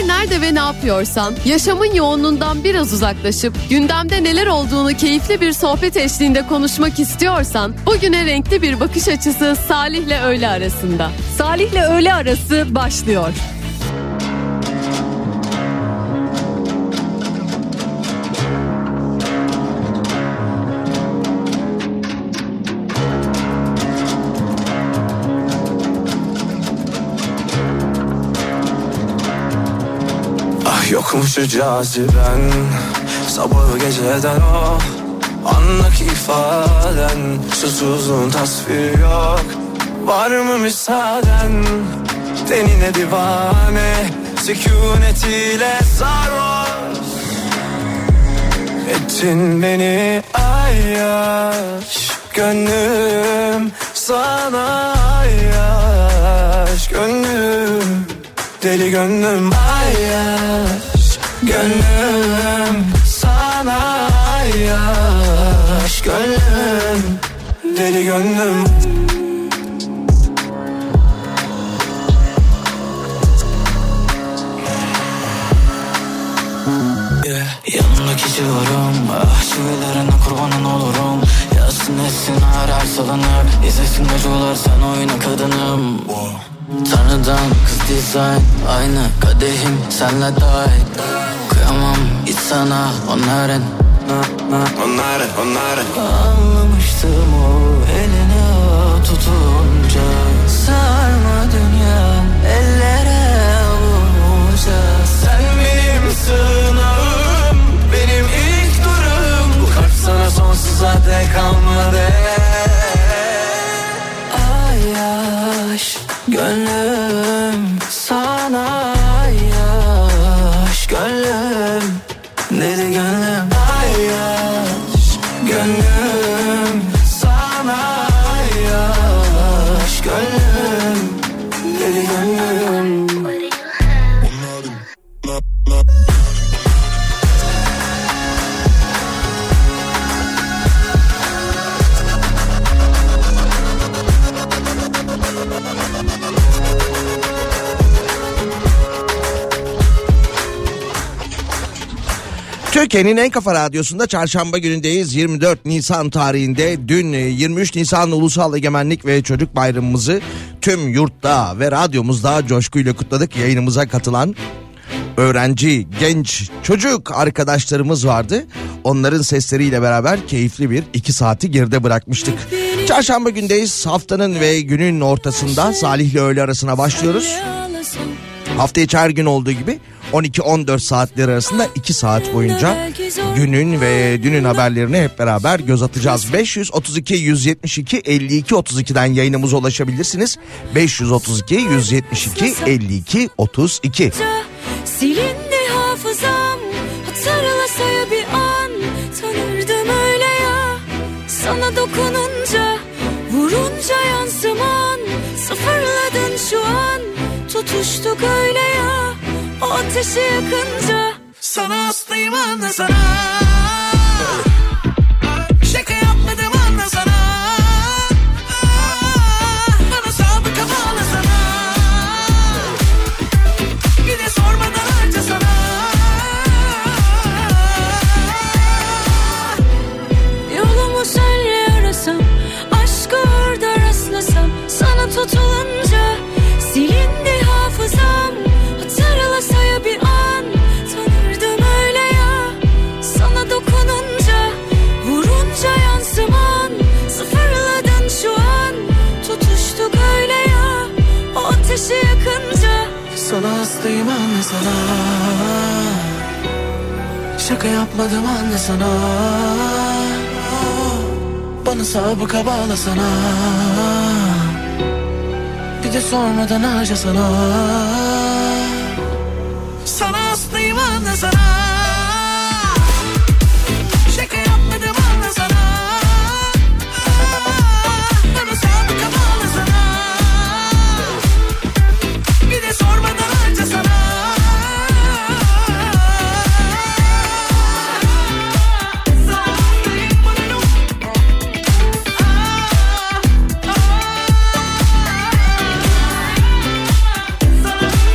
Her nerede ve ne yapıyorsan, yaşamın yoğunluğundan biraz uzaklaşıp gündemde neler olduğunu keyifli bir sohbet eşliğinde konuşmak istiyorsan, bugüne renkli bir bakış açısı Salih'le öğle arasında. Salih'le öğle arası başlıyor. Yokmuş caziben, sabahı geceden o andaki ifaden, susuzluğun tasviri yok. Var mı müsaaden, tenine divane, sükunetiyle sarhoş ettin beni ayyaş. Gönlüm sana ayyaş, gönlüm deli gönlüm ayyaş, gönlüm sana ayyaş, gönlüm deli gönlüm. Yanındaki civarım, çivilerine kurbanın olurum. Yazsın etsin her salınır, izlesin acılar sen oyna kadınım. Tanrıdan kız dizayn, aynı kadehim senle dahil. Kıyamam hiç sana onların. Anlamıştım o eline tutunca. Sarma dünyam ellere avunca. Sen benim sığınağım, benim ilk durum. Bu kalp sana sonsuza dek kalmadı. Ayyaş, gönlüm sana ayyaş, gönlüm deli gönlüm ayyaş, gönlüm sana ayyaş, gönlüm deli gönlüm. Türkiye'nin en kafa radyosunda çarşamba günündeyiz. 24 Nisan tarihinde dün 23 Nisan Ulusal Egemenlik ve Çocuk Bayramımızı tüm yurtta ve radyomuzda coşkuyla kutladık. Yayınımıza katılan öğrenci, genç, çocuk arkadaşlarımız vardı. Onların sesleriyle beraber keyifli bir 2 saati geride bırakmıştık. Çarşamba gündeyiz. Haftanın ve günün ortasında Salih'le öğle arasına başlıyoruz. Hafta içi her gün olduğu gibi 12-14 saatler arasında 2 saat boyunca günün ve dünün haberlerine hep beraber göz atacağız. 532-172-52-32'den yayınımıza ulaşabilirsiniz. 532-172-52-32. Silindi hafızam, hatırlasaya bir an. Tanırdım öyle ya, sana dokununca, vurunca yansıman. Sıfırladın şu an, tutuştuk öyle ya, o ateşi yakınca. Sana hastayım anla sana. Şaka yapmadım anla sana. Bana sabıka bağla sana. Bir de sormadan harca sana. Yolumu senle arasam, aşkı orada rastlasam. Sana tutulunca silindi hafızam, hatırlasaya bir an. Tanırdım öyle ya, sana dokununca, vurunca yansıman. Sıfırladın şu an, tutuştuk öyle ya, o ateşi yakınca. Sana hastayım anla sana. Şaka yapmadım anla sana. Bana sabıka bağla sana. Bir de sormadan harca sana. Sana hastayım anla sana. Şaka yapmadım anla sana. Bana sabıka bağla sana. Bir de sormadan harca sana. Sana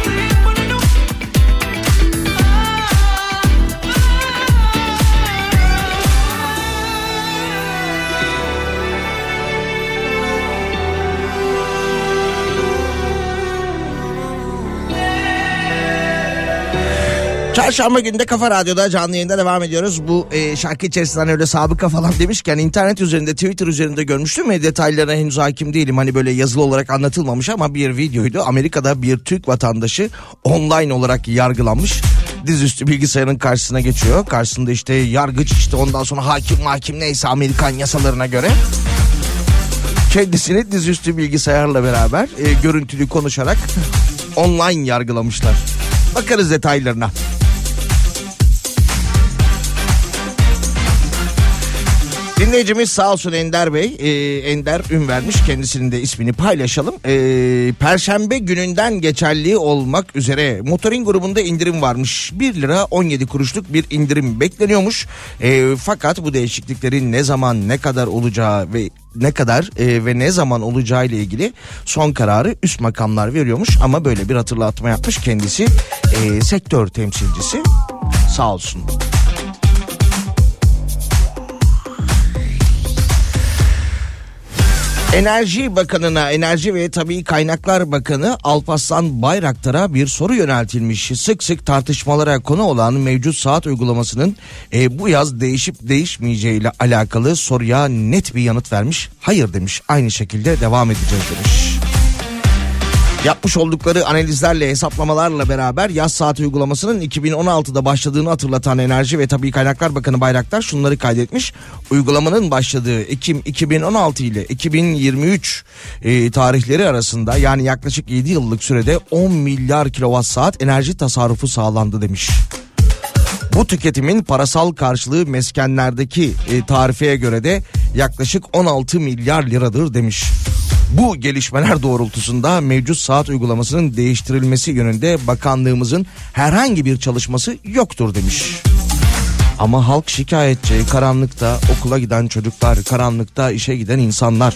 Çarşamba günde Kafa Radyo'da canlı yayında devam ediyoruz. Bu şarkı içerisinden öyle sabıka falan demişken internet üzerinde, Twitter üzerinde görmüştüm ve detaylarına henüz hakim değilim. Hani böyle yazılı olarak anlatılmamış ama bir videoydu. Amerika'da bir Türk vatandaşı online olarak yargılanmış. Dizüstü bilgisayarın karşısına geçiyor. Karşısında işte yargıç, işte ondan sonra hakim neyse Amerikan yasalarına göre. Kendisini dizüstü bilgisayarla beraber görüntülü konuşarak online yargılamışlar. Bakarız detaylarına. Dinleyicimiz sağ olsun Ender Bey, Ender ün vermiş, kendisinin de ismini paylaşalım. Perşembe gününden geçerli olmak üzere Motorin grubunda indirim varmış. 1 lira 17 kuruşluk bir indirim bekleniyormuş. Fakat bu değişikliklerin ne zaman, ne kadar olacağı ve ne zaman olacağı ile ilgili son kararı üst makamlar veriyormuş. Ama böyle bir hatırlatma yapmış kendisi, sektör temsilcisi, sağ olsun. Enerji Bakanı'na, Enerji ve Tabii Kaynaklar Bakanı Alparslan Bayraktar'a bir soru yöneltilmiş. Sık sık tartışmalara konu olan mevcut saat uygulamasının bu yaz değişip değişmeyeceğiyle alakalı soruya net bir yanıt vermiş. Hayır demiş, aynı şekilde devam edeceğiz demiş. Yapmış oldukları analizlerle, hesaplamalarla beraber yaz saati uygulamasının 2016'da başladığını hatırlatan Enerji ve Tabii Kaynaklar Bakanı Bayraktar şunları kaydetmiş. Uygulamanın başladığı Ekim 2016 ile 2023 tarihleri arasında, yani yaklaşık 7 yıllık sürede 10 milyar kilowatt saat enerji tasarrufu sağlandı demiş. Bu tüketimin parasal karşılığı meskenlerdeki tarifeye göre de yaklaşık 16 milyar liradır demiş. Bu gelişmeler doğrultusunda mevcut saat uygulamasının değiştirilmesi yönünde bakanlığımızın herhangi bir çalışması yoktur demiş. Ama halk şikayetçi, karanlıkta okula giden çocuklar, karanlıkta işe giden insanlar.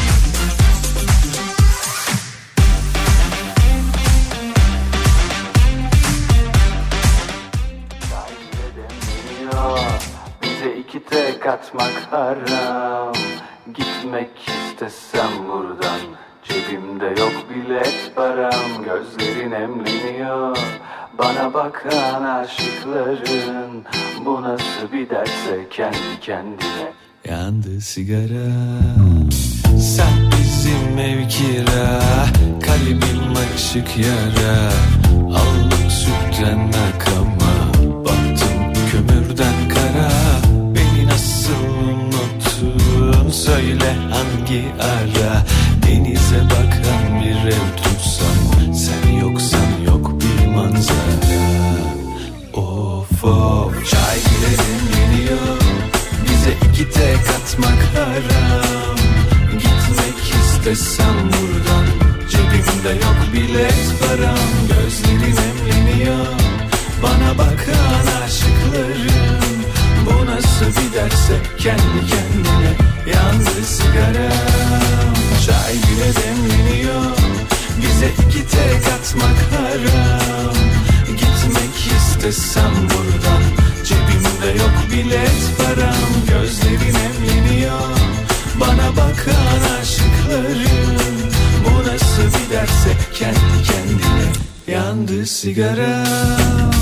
Bize iki tek atmak haram. Gitmek istesem buradan, cebimde yok bilet param. Gözlerin emleniyor bana bakan aşıkların. Bu nasıl bir derse kendi kendine. Yandı sigara, sen bizim ev kira, kalbim açık yara. Aldım sütten akama, baktım kömürden kara. Beni nasıl unuttun söyle hangi ara. Denize bakan bir ev tutsam, sen yoksan yok bir manzara. Of of, çay girelim geliyor, bize iki tek atmak haram. Gitmek istesem buradan, cebimde yok bilet param. Gözlerin emleniyor bana bakan aşıkların. Bu nasıl bir derse kendi kendine. Yandı sigaram, çay bile demleniyor, bize iki tek atmak haram. Gitmek istesem buradan, cebimde yok bilet param. Gözlerin emleniyor bana bakan aşıkların. Bu nasıl bir derse kendi kendine. Yandı sigaram.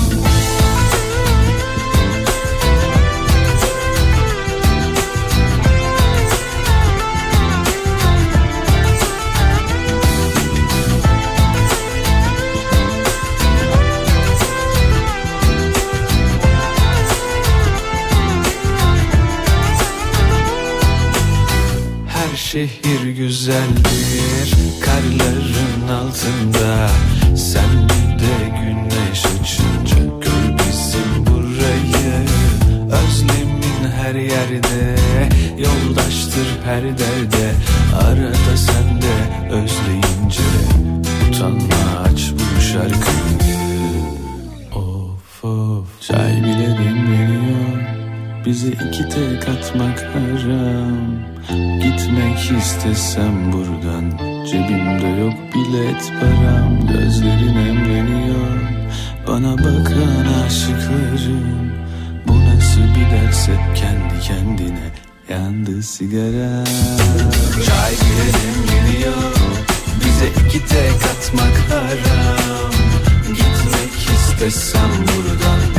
Şehir güzeldir karların altında. Sen de güneş açınca gör bizim burayı. Özlemin her yerde, yoldaştır her derde. Arada sen de özleyince utanma, aç bu şarkıyı. Of of, çay bile demleniyor, bize iki tek atmak haram. Gitmek istesem buradan, cebimde yok bilet param. Gözlerin emleniyor bana bakan aşıkların. Bu nasıl bir derse kendi kendine. Yandı sigara, çay bile demleniyor, bize iki tek atmak haram. Gitmek istesem buradan,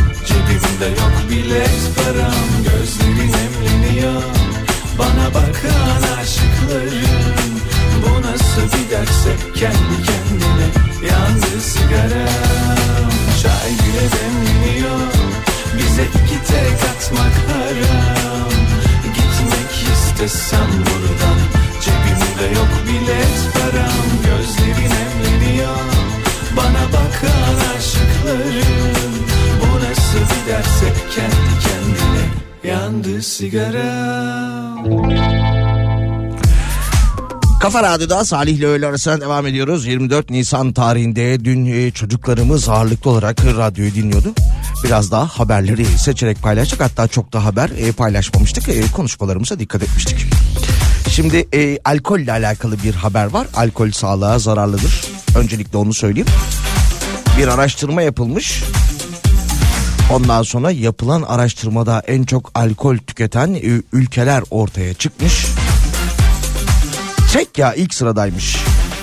Cebimde yok bilet param, gözlerin emleniyor bana bakan aşıkların. Bu nasıl bir derse kendi kendine yandı sigaram. Çay bile demleniyor, bize 2 tek atmak haram. Gitmek istesem buradan, cebimde yok bilet param, gözlerin emleniyor bana bakan aşıkların. Bu nasıl bir derse kendi kendine yandı sigaram. Kafa Radyo'da Salih ile öğle arasına devam ediyoruz. 24 Nisan tarihinde dün çocuklarımız ağırlıklı olarak radyoyu dinliyordu. Biraz daha haberleri seçerek paylaştık. Hatta çok da haber paylaşmamıştık. Konuşmalarımıza dikkat etmiştik. Şimdi alkolle alakalı bir haber var. Alkol sağlığa zararlıdır. Öncelikle onu söyleyeyim. Bir araştırma yapılmış. Ondan sonra yapılan araştırmada en çok alkol tüketen ülkeler ortaya çıkmış. Çekya ilk sıradaymış.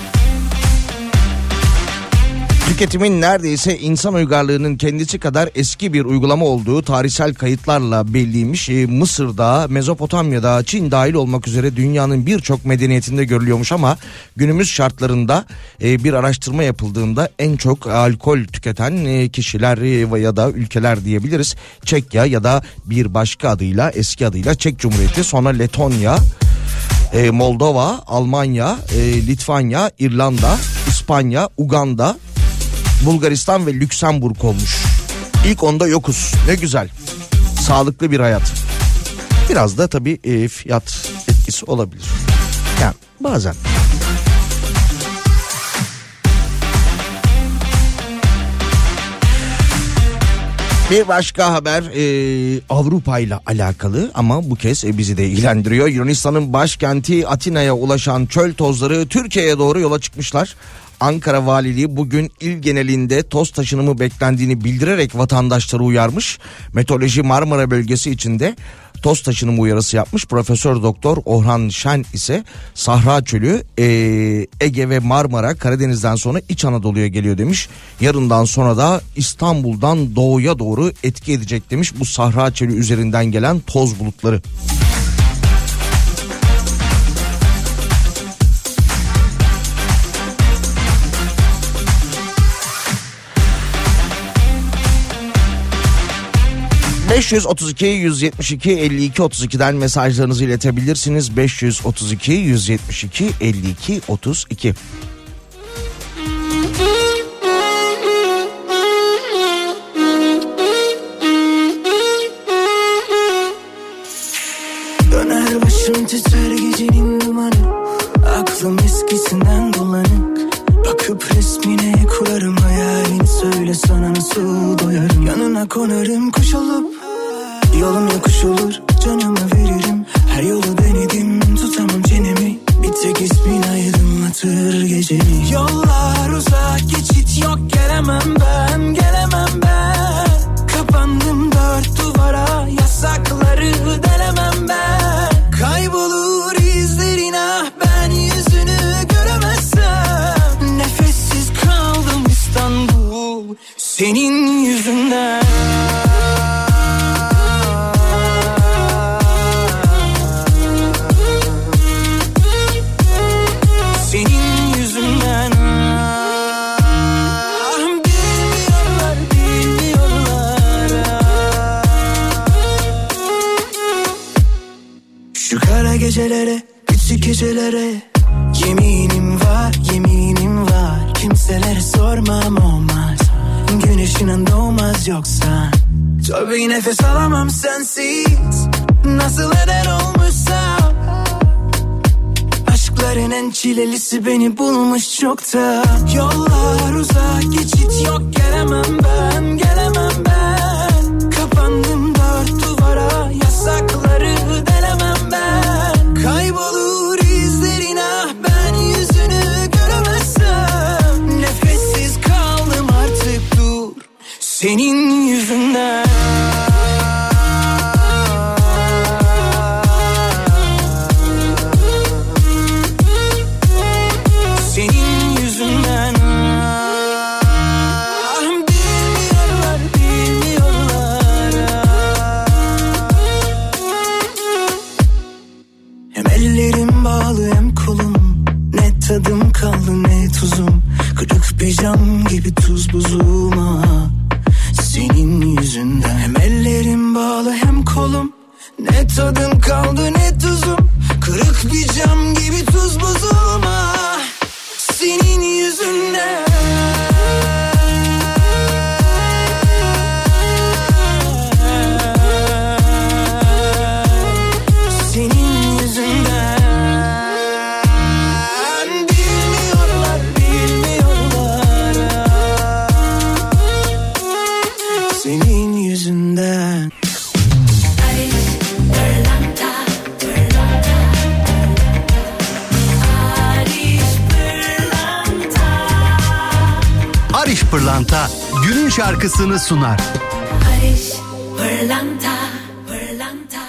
Tüketimin neredeyse insan uygarlığının kendisi kadar eski bir uygulama olduğu tarihsel kayıtlarla belliymiş. Mısır'da, Mezopotamya'da, Çin dahil olmak üzere dünyanın birçok medeniyetinde görülüyormuş ama günümüz şartlarında bir araştırma yapıldığında en çok alkol tüketen kişiler ya da ülkeler diyebiliriz. Çekya ya da bir başka adıyla, eski adıyla Çek Cumhuriyeti, sonra Letonya, Moldova, Almanya, Litvanya, İrlanda, İspanya, Uganda, Bulgaristan ve Lüksemburg olmuş. İlk 10'da yokuz. Ne güzel. Sağlıklı bir hayat. Biraz da tabii fiyat etkisi olabilir. Yani bazen. Bir başka haber Avrupa ile alakalı ama bu kez bizi de ilgilendiriyor. Yunanistan'ın başkenti Atina'ya ulaşan çöl tozları Türkiye'ye doğru yola çıkmışlar. Ankara Valiliği bugün il genelinde toz taşınımı beklendiğini bildirerek vatandaşları uyarmış. Meteoroloji Marmara bölgesi içinde toz taşınımı uyarısı yapmış. Profesör Doktor Orhan Şen ise Sahra Çölü Ege ve Marmara, Karadeniz'den sonra İç Anadolu'ya geliyor demiş. Yarından sonra da İstanbul'dan doğuya doğru etki edecek demiş bu Sahra Çölü üzerinden gelen toz bulutları. ...532 172 52 32'den mesajlarınızı iletebilirsiniz. 532 172 52 32. Döner başım titrer gecenin dumanı, aklım eskisinden bulanık. Bakıp resmine kurarım hayalini, söyle sana nasıl doyarım. Yanına konarım kuş olup, yolum yokuş olur, canımı veririm. Her yolu denedim, tutamam çenemi, bir tek ismin aydınlatır gecemi. Yollar uzak, geçit yok, gelemem ben, gelemem ben. Kapandım 4 duvara, yasakları delemem ben. Kaybolur izlerin, ah ben yüzünü göremezsem. Nefessiz kaldım İstanbul, senin yüzünden. Senin yüzünden. Bilmiyorlar, bilmiyorlar. Şu kara gecelere, küçük gecelere yeminim var, yeminim var. Kimselere sormam olmaz, gün ışığın doğmaz yoksa. Tabii nefes alamam sensiz, nasıl eder olmuşsam. Aşkların en çilelisi beni bulmuş çokta. Yollar uzak, geçit yok, gelemem ben, gelemem ben. Kapandım 4 duvara, yasakları delemem ben. Kaybolur izlerin, ah ben yüzünü göremezsem. Nefessiz kaldım artık, dur senin yüzünden. Senin yüzünden. Bilmiyorlar, bilmiyorlar. senin yüzünden. Ariş Pırlanta günün şarkısını sunar. Ariş Pırlanta, Pırlanta.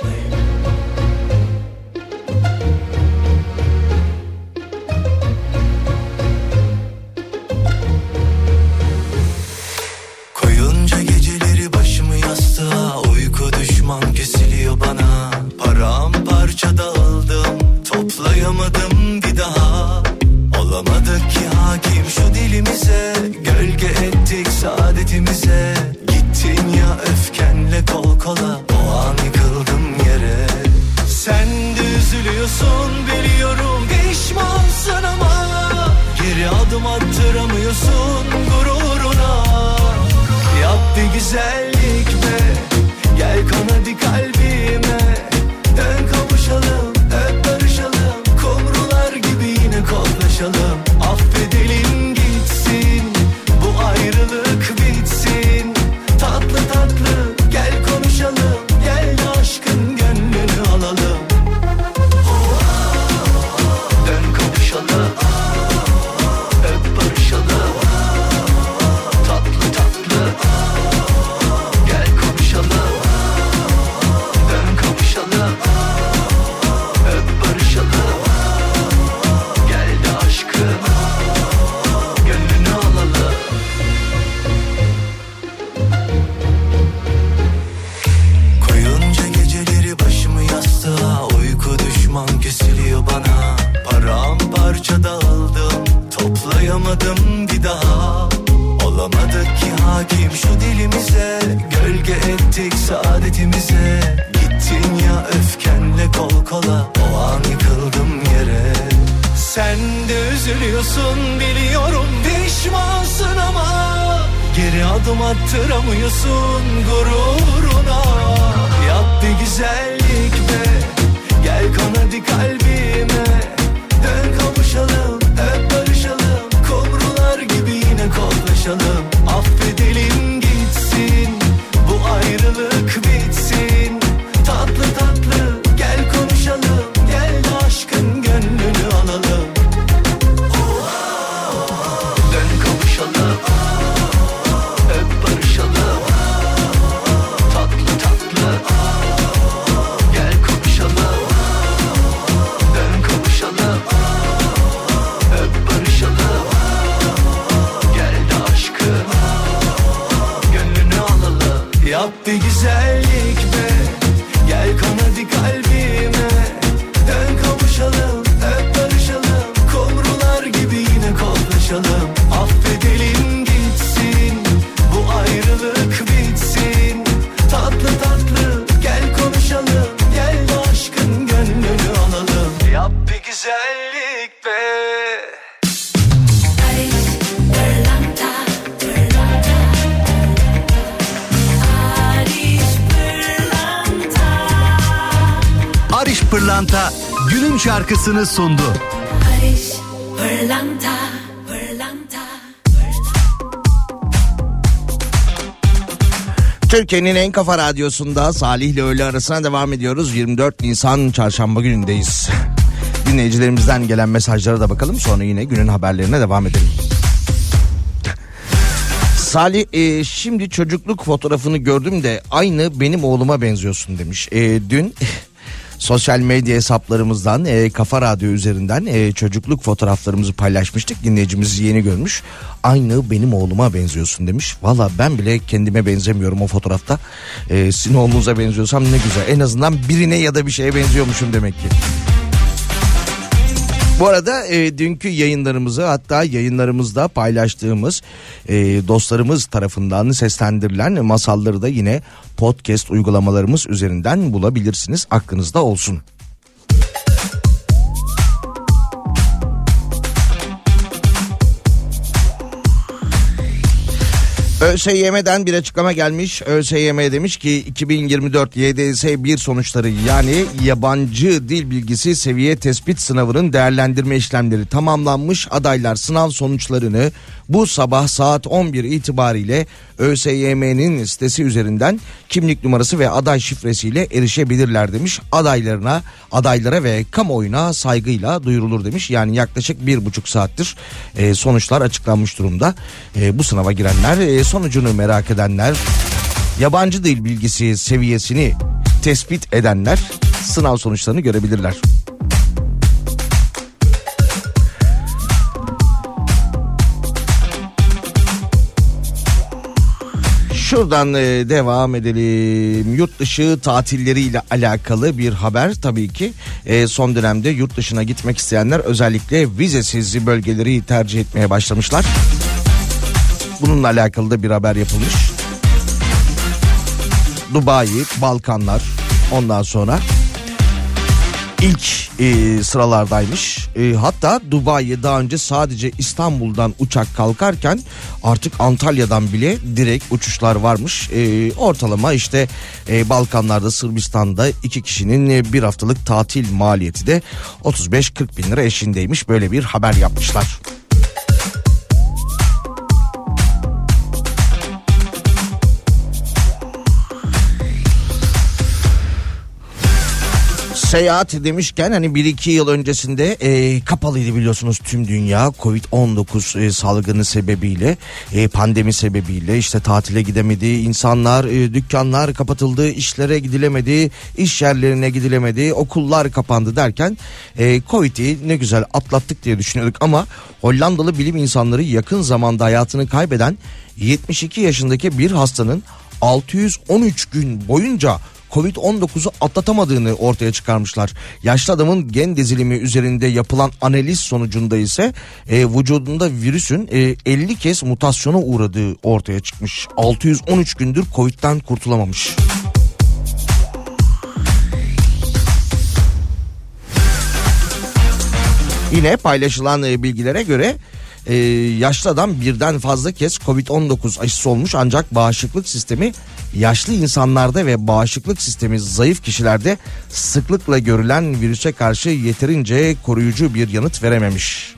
Koyunca geceleri başımı yastığa, uyku düşman kesiliyor bana. Paramparça dağıldım, toplayamadım bir daha. Olamadık ki hakim şu dilimize, gölge ettik saadetimize. Gittin ya öfkenle kol kola, o an yıkıldım yere. Sen de üzülüyorsun biliyorum, pişmansın ama geri adım attıramıyorsun gururuna. Yap bir güzellik be, gel kon hadi kalbime. Dön kavuşalım, öp barışalım, kumrular gibi yine kollaşalım. Affedelim gitsin, bu ayrılık bitsin. Tatlı tatlı gel konuşalım, gel de aşkın gönlünü alalım. Dön kavuşalım, öp barışalım. Tatlı tatlı gel konuşalım. Dön kavuşalım, öp barışalım. Gel de aşkın gönlünü alalım. Koyunca geceleri başımı yastığa, uyku düşman kesiliyor bana. Paramparça dağıldım, toplayamadım bir daha. Olamadık ki hakim şu dilimize, gölge ettik saadetimize. Gittin ya öfkenle kol kola, o an yıkıldım yere. Sen de üzülüyorsun biliyorum, pişmansın ama geri adım attıramıyorsun gururuna. Yap bir güzellik be, gel kon hadi kalbime. Dön kavuşalım, öp barışalım, kumrular gibi yine kollaşalım. Affedelim gitsin, bu ayrılık bitsin. Tatlı tatlı gel konuşalım, gel de aşkın gönlünü alalım. Dön kavuşalım, öp barışalım. Tatlı tatlı gel konuşalım. Dön kavuşalım, öp barışalım. Gel de aşkın gönlünü alalım. Yap bir güzellik be, gel kon hadi kalbime. Dön kavuşalım, öp barışalım, kumrular gibi yine kollaşalım. Affedelim gitsin, bu ayrılık bitsin. Tatlı tatlı gel konuşalım, gel de aşkın gönlünü alalım. Yap bir güzellik be. Ariş Pırlanta günün şarkısını sundu. Ariş Pırlanta, Pırlanta. Türkiye'nin en kafa radyosunda Salih ile öğle arasına devam ediyoruz. 24 Nisan çarşamba günündeyiz. Dinleyicilerimizden gelen mesajlara da bakalım, sonra yine günün haberlerine devam edelim. Salih, şimdi çocukluk fotoğrafını gördüm de aynı benim oğluma benziyorsun demiş. Dün sosyal medya hesaplarımızdan Kafa Radyo üzerinden çocukluk fotoğraflarımızı paylaşmıştık. Dinleyicimiz yeni görmüş. Aynı benim oğluma benziyorsun demiş. Valla ben bile kendime benzemiyorum o fotoğrafta. Sizin oğlunuza benziyorsam ne güzel. En azından birine ya da bir şeye benziyormuşum demek ki. Bu arada dünkü yayınlarımızı, hatta yayınlarımızda paylaştığımız dostlarımız tarafından seslendirilen masalları da yine podcast uygulamalarımız üzerinden bulabilirsiniz. Aklınızda olsun. ÖSYM'den bir açıklama gelmiş. ÖSYM demiş ki 2024 YDS 1 sonuçları, yani yabancı dil bilgisi seviye tespit sınavının değerlendirme işlemleri tamamlanmış. Adaylar sınav sonuçlarını bu sabah saat 11 itibariyle ÖSYM'nin sitesi üzerinden kimlik numarası ve aday şifresiyle erişebilirler demiş. Adaylara ve kamuoyuna saygıyla duyurulur demiş. Yani yaklaşık 1,5 saattir sonuçlar açıklanmış durumda. Bu sınava girenler, sonucunu merak edenler, yabancı dil bilgisi seviyesini tespit edenler sınav sonuçlarını görebilirler. Şuradan devam edelim. Yurt dışı tatilleriyle alakalı bir haber tabii ki. Son dönemde yurt dışına gitmek isteyenler özellikle vizesiz bölgeleri tercih etmeye başlamışlar. Bununla alakalı da bir haber yapılmış. Dubai, Balkanlar, ondan sonra ilk sıralardaymış. Hatta Dubai'ye daha önce sadece İstanbul'dan uçak kalkarken artık Antalya'dan bile direkt uçuşlar varmış. Ortalama işte Balkanlarda, Sırbistan'da 2 kişinin bir haftalık tatil maliyeti de 35-40 bin lira eşiğindeymiş. Böyle bir haber yapmışlar. Seyahat demişken hani 1-2 yıl öncesinde kapalıydı biliyorsunuz tüm dünya Covid-19 salgını sebebiyle, pandemi sebebiyle işte tatile gidemedi insanlar, dükkanlar kapatıldı, işlere gidilemedi, iş yerlerine gidilemedi, okullar kapandı derken Covid'i ne güzel atlattık diye düşünüyorduk ama Hollandalı bilim insanları yakın zamanda hayatını kaybeden 72 yaşındaki bir hastanın 613 gün boyunca Covid-19'u atlatamadığını ortaya çıkarmışlar. Yaşlı adamın gen dizilimi üzerinde yapılan analiz sonucunda ise vücudunda virüsün 50 kez mutasyona uğradığı ortaya çıkmış. 613 gündür Covid'den kurtulamamış. Yine paylaşılan bilgilere göre yaşlı adam birden fazla kez Covid-19 aşısı olmuş ancak bağışıklık sistemi yaşlı insanlarda ve bağışıklık sistemi zayıf kişilerde sıklıkla görülen virüse karşı yeterince koruyucu bir yanıt verememiş.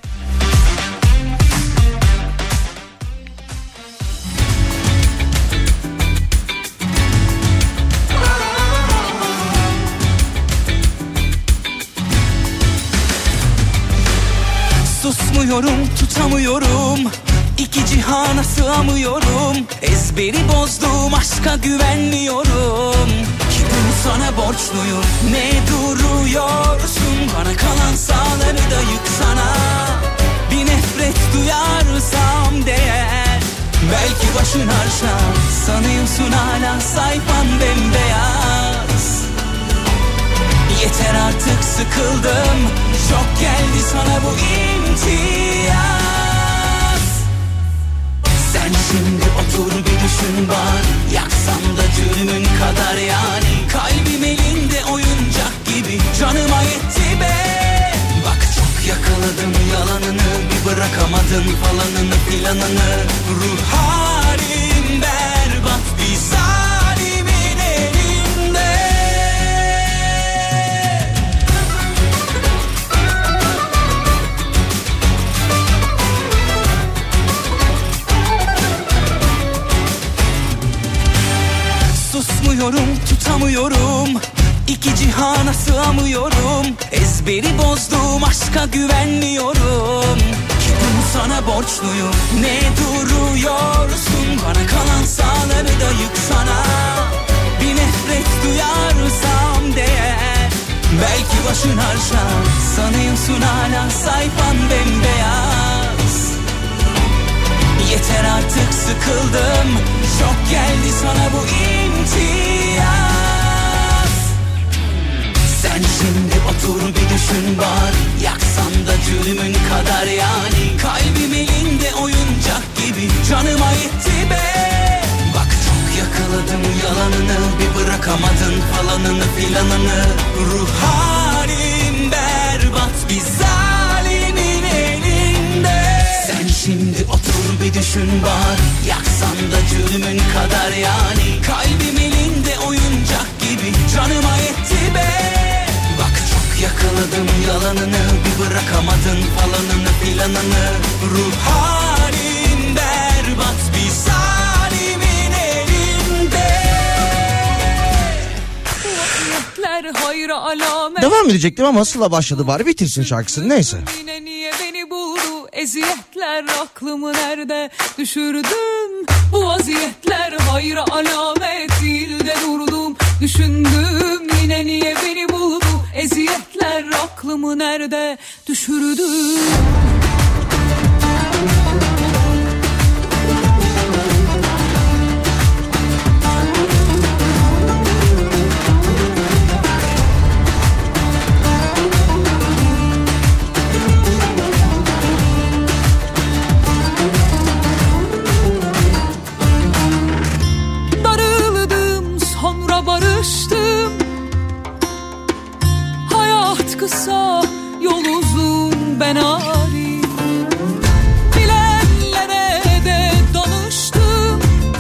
Susmuyorum, tutamıyorum, iki cihana sığamıyorum. Ezberi bozdum, aşka güvenmiyorum. Ki bunu sana borçluyum. Ne duruyorsun, bana kalan sağları da yıksana. Bir nefret duyarsam değer, belki başın harşa. Sanıyorsun hala sayfan bembeyaz. Yeter artık, sıkıldım, çok geldi sana bu imtiyaz. Sen şimdi otur bir düşün bari, yaksam da cürmün kadar yani. Kalbim elinde oyuncak gibi canıma yetti be. Bak çok yakaladım yalanını, bir bırakamadın falanını filanını. Ruh halim berbat, bir zalimin elinde. Susmuyorum, tutamıyorum, iki cihana sığamıyorum. Ezberi bozdum, aşka güvenmiyorum. Ki bunu sana borçluyum. Ne duruyorsun, bana kalan sağları da yıksana. Bir nefret duyarsam değer, belki başın harşa. Sanıyorsun hala sayfan bembeyaz. Yeter artık, sıkıldım, çok geldi sana bu imtiyaz. Sen şimdi otur bir düşün bari, yaksan da cürmün kadar yani. Kalbim elinde oyuncak gibi canıma yetti be. Bak çok yakaladım yalanını, bir bırakamadın falanını filanını. Ruh halim berbat, bir zalimin elinde. Sen şimdi otur bir düşün bari. Yaksan da cürmün kadar yani. Kalbim elinde oyuncak gibi canıma yetti be. Bak çok yakaladım yalanını, bir bırakamadın falanını filanını. Ruh halin berbat bir zalimin elinde. Hayra alamet. Devam edecektim ama Sıla başladı, bari bitirsin şarkısını, neyse. Yine niye beni buldu eziyetler, aklımı nerede düşürdüm bu vaziyetler. Hayra alamet değil de durdum düşündüm, yine niye beni buldu eziyetler, aklımı nerede düşürdüm. Barıştım. Hayat kısa, yol uzun, ben alim. Bilenlere de danıştım.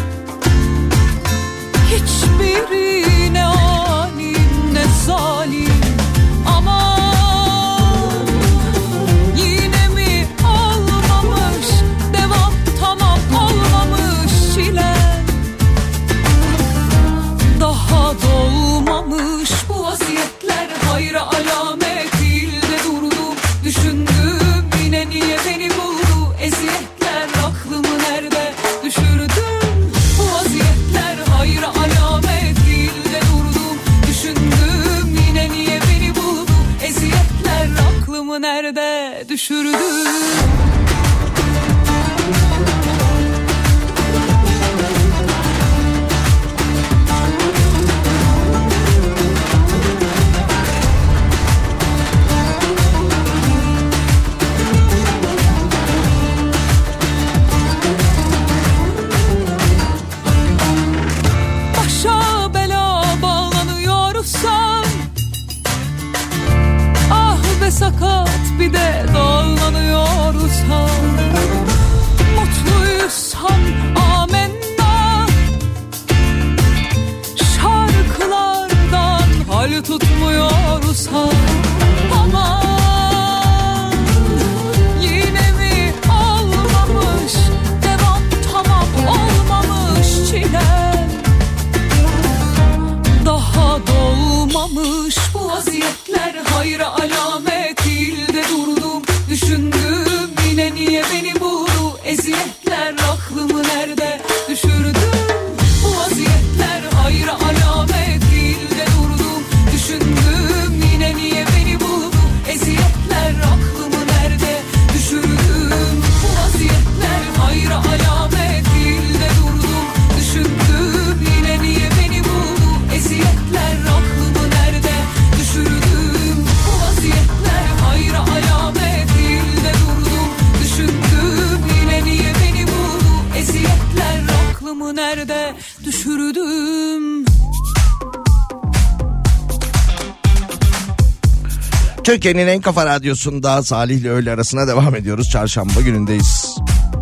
Hiçbiri ne alim ne zalim. Ama yine mi olmamış, devam tamam olmamış çile. Daha dolmamış bu vaziyetler, hayra alamet değil de durdum düşündüm, yine niye beni buldu eziyetler, aklımı nerede düşürdüm. Bu vaziyetler hayra alamet değil de durdum düşündüm, yine niye beni buldu eziyetler, aklımı nerede düşürdüm. Sakat bir de dağlanıyorsan, mutluysan amenna. Şarkılardan hal tutmuyorsan, aman yine mi olmamış, devam tamam olmamış çile. Daha dolmamış bu vaziyetler, hayra alamet değil de durdum düşündüm, yine niye beni buldu eziyetler, aklımı nerede düşürdüm. Bu vaziyetler hayra alamet değil de durdum düşündüm, yine niye beni buldu eziyetler, aklımı nerede düşürdüm. Bu vaziyetler hayra alamet değil de durdum düşündüm, yine niye beni buldu eziyetler, aklımı nerede düşürdüm. Bu vaziyetler hayra alamet değil de durdum düşündüm, yine niye beni buldu eziyetler, aklımı nerede düşürdüm. Türkiye'nin en kafa radyosunda Salih ile öğle arasına devam ediyoruz. Çarşamba günündeyiz.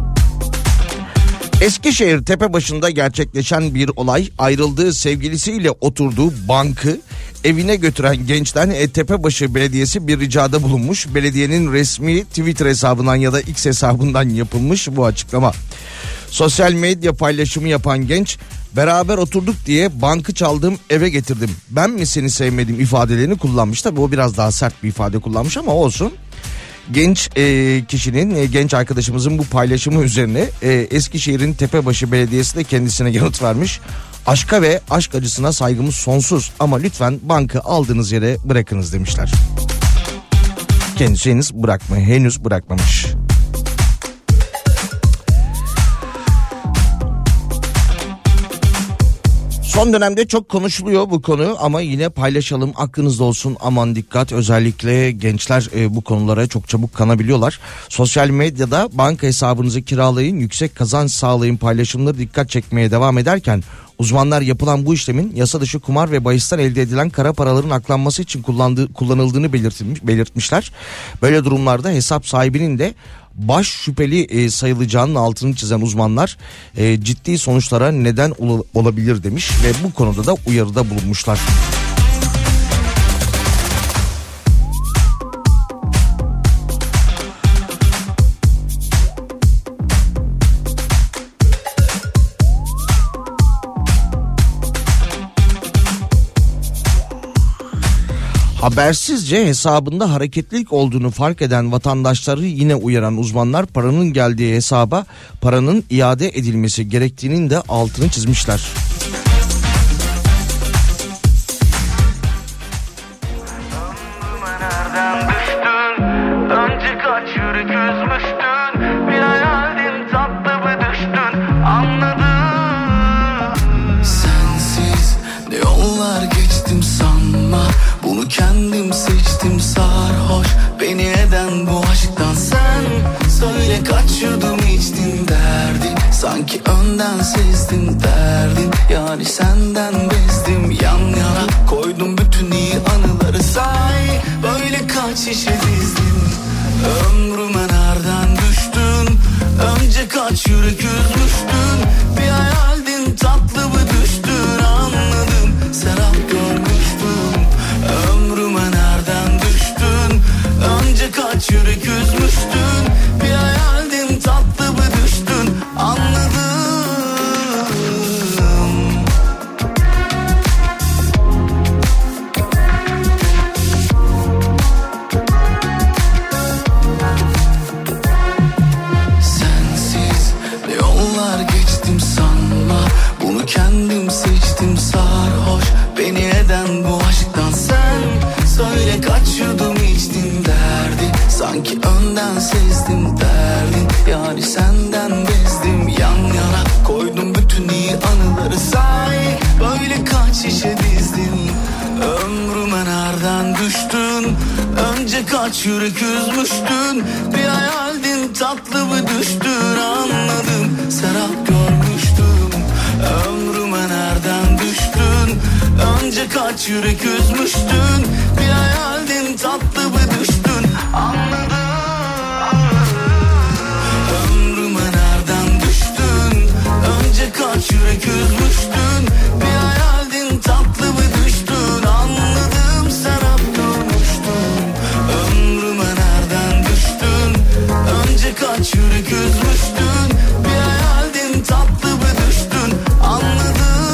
Eskişehir Tepebaşı'nda gerçekleşen bir olay, ayrıldığı sevgilisiyle oturduğu bankı evine götüren gençten Tepebaşı Belediyesi bir ricada bulunmuş. Belediyenin resmi Twitter hesabından ya da X hesabından yapılmış bu açıklama. Sosyal medya paylaşımı yapan genç, beraber oturduk diye bankı çaldığım eve getirdim, ben mi seni sevmedim ifadelerini kullanmış. Tabii o biraz daha sert bir ifade kullanmış ama olsun. Genç kişinin, genç arkadaşımızın bu paylaşımı üzerine Eskişehir'in Tepebaşı Belediyesi de kendisine yanıt vermiş. Aşka ve aşk acısına saygımız sonsuz ama lütfen bankı aldığınız yere bırakınız demişler. Kendisi henüz bırakmamış. Son dönemde çok konuşuluyor bu konu ama yine paylaşalım, aklınızda olsun, aman dikkat, özellikle gençler bu konulara çok çabuk kanabiliyorlar. Sosyal medyada banka hesabınızı kiralayın, yüksek kazanç sağlayın paylaşımları dikkat çekmeye devam ederken uzmanlar yapılan bu işlemin yasa dışı kumar ve bahistan elde edilen kara paraların aklanması için kullanıldığını belirtmişler. Böyle durumlarda hesap sahibinin de baş şüpheli sayılacağının altını çizen uzmanlar ciddi sonuçlara neden olabilir demiş ve bu konuda da uyarıda bulunmuşlar. Habersizce hesabında hareketlilik olduğunu fark eden vatandaşları yine uyaran uzmanlar paranın geldiği hesaba paranın iade edilmesi gerektiğinin de altını çizmişler. Kendim seçtim sarhoş beni eden bu aşktan. Sen söyle kaç yudum içtin derdin, sanki önden sezdim derdin. Yani senden bezdim, yan yana koydum bütün iyi anıları. Say böyle kaç şişe dizdin, ömrüme nereden düştün? Önce kaç yürek üzmüştün, bir hayaldin tatlı mı düştün, anladım serap görmüştüm. Ömrüme nereden düştün? Önce kaç yürek üzmüştün, bir hayaldin tatlı mı düştün, anladım. Sensiz ne yollar geçtim sanma, bunu kendim seçtim sarhoş beni eden bu aşktan. Sen söyle kaç yudum içtin derdi, sanki önden sezdim derdin. Yani senden bezdim, yan yana koydum bütün iyi anıları. Say böyle kaç şişe dizdin, ömrüme nereden düştün? Önce kaç yürek üzmüştün, bir hayaldin tatlı mı düştün, anladım serap görmüştüm. Ömrüme nereden düştün? Önce kaç yürek üzmüştün, bir hayaldin tatlı mı düştün, anladım. Ömrüme nereden düştün? Önce kaç yürek üzmüştün, bir hayaldin tatlı mı düştün, anladım serap görmüştüm. Ömrüme nereden düştün? Önce kaç yürek üzmüştün, bir hayaldin tatlı mı düştün, anladım.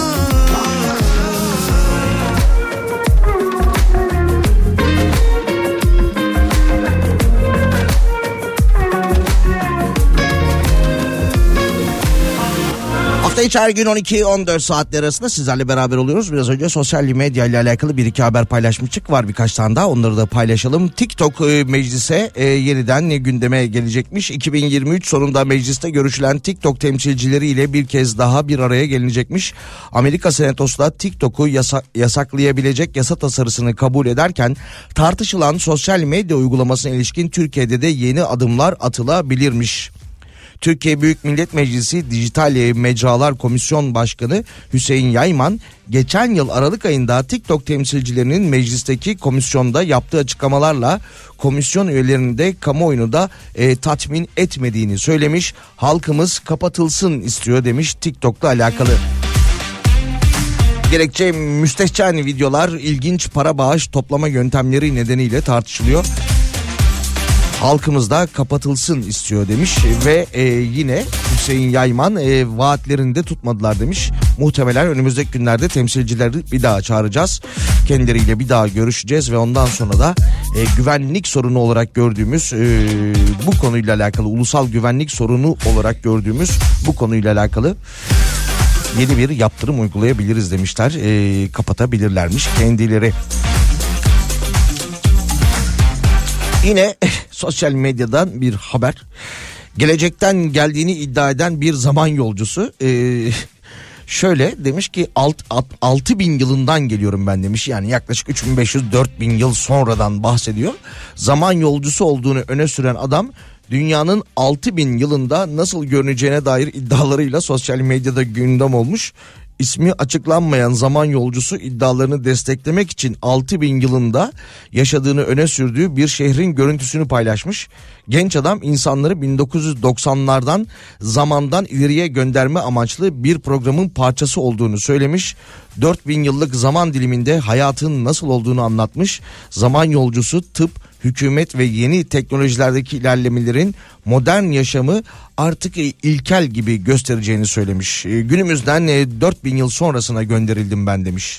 Hafta içi her gün 12-14 saatler arasında sizlerle beraber oluyoruz. Biraz önce sosyal medya ile alakalı bir iki haber paylaşmıştık. Var birkaç tane daha, onları da paylaşalım. TikTok meclise yeniden gündeme gelecekmiş. 2023 sonunda mecliste görüşülen TikTok temsilcileriyle bir kez daha bir araya gelinecekmiş. Amerika Senatosu da TikTok'u yasaklayabilecek yasa tasarısını kabul ederken tartışılan sosyal medya uygulamasına ilişkin Türkiye'de de yeni adımlar atılabilirmiş. Türkiye Büyük Millet Meclisi Dijital Mecralar Komisyon Başkanı Hüseyin Yayman geçen yıl Aralık ayında TikTok temsilcilerinin meclisteki komisyonda yaptığı açıklamalarla komisyon üyelerinin de kamuoyunu da tatmin etmediğini söylemiş. Halkımız kapatılsın istiyor demiş TikTok'la alakalı. Gerekçe müstehcen videolar, ilginç para bağış toplama yöntemleri nedeniyle tartışılıyor. Halkımız da kapatılsın istiyor demiş ve yine Hüseyin Yayman vaatlerini de tutmadılar demiş. Muhtemelen önümüzdeki günlerde temsilcileri bir daha çağıracağız. Kendileriyle bir daha görüşeceğiz ve ondan sonra da güvenlik sorunu olarak gördüğümüz bu konuyla alakalı, ulusal güvenlik sorunu olarak gördüğümüz bu konuyla alakalı yeni bir yaptırım uygulayabiliriz demişler. Kapatabilirlermiş kendileri. Yine sosyal medyadan bir haber. Gelecekten geldiğini iddia eden bir zaman yolcusu şöyle demiş ki 6000 yılından geliyorum ben demiş. Yani yaklaşık 3500-4000 yıl sonradan bahsediyor. Zaman yolcusu olduğunu öne süren adam dünyanın 6000 yılında nasıl görüneceğine dair iddialarıyla sosyal medyada gündem olmuş. İsmi açıklanmayan zaman yolcusu iddialarını desteklemek için 6000 yılında yaşadığını öne sürdüğü bir şehrin görüntüsünü paylaşmış. Genç adam insanları 1990'lardan zamandan ileriye gönderme amaçlı bir programın parçası olduğunu söylemiş. 4000 yıllık zaman diliminde hayatın nasıl olduğunu anlatmış. Zaman yolcusu, tıp, hükümet ve yeni teknolojilerdeki ilerlemelerin modern yaşamı artık ilkel gibi göstereceğini söylemiş. Günümüzden 4000 yıl sonrasına gönderildim ben demiş.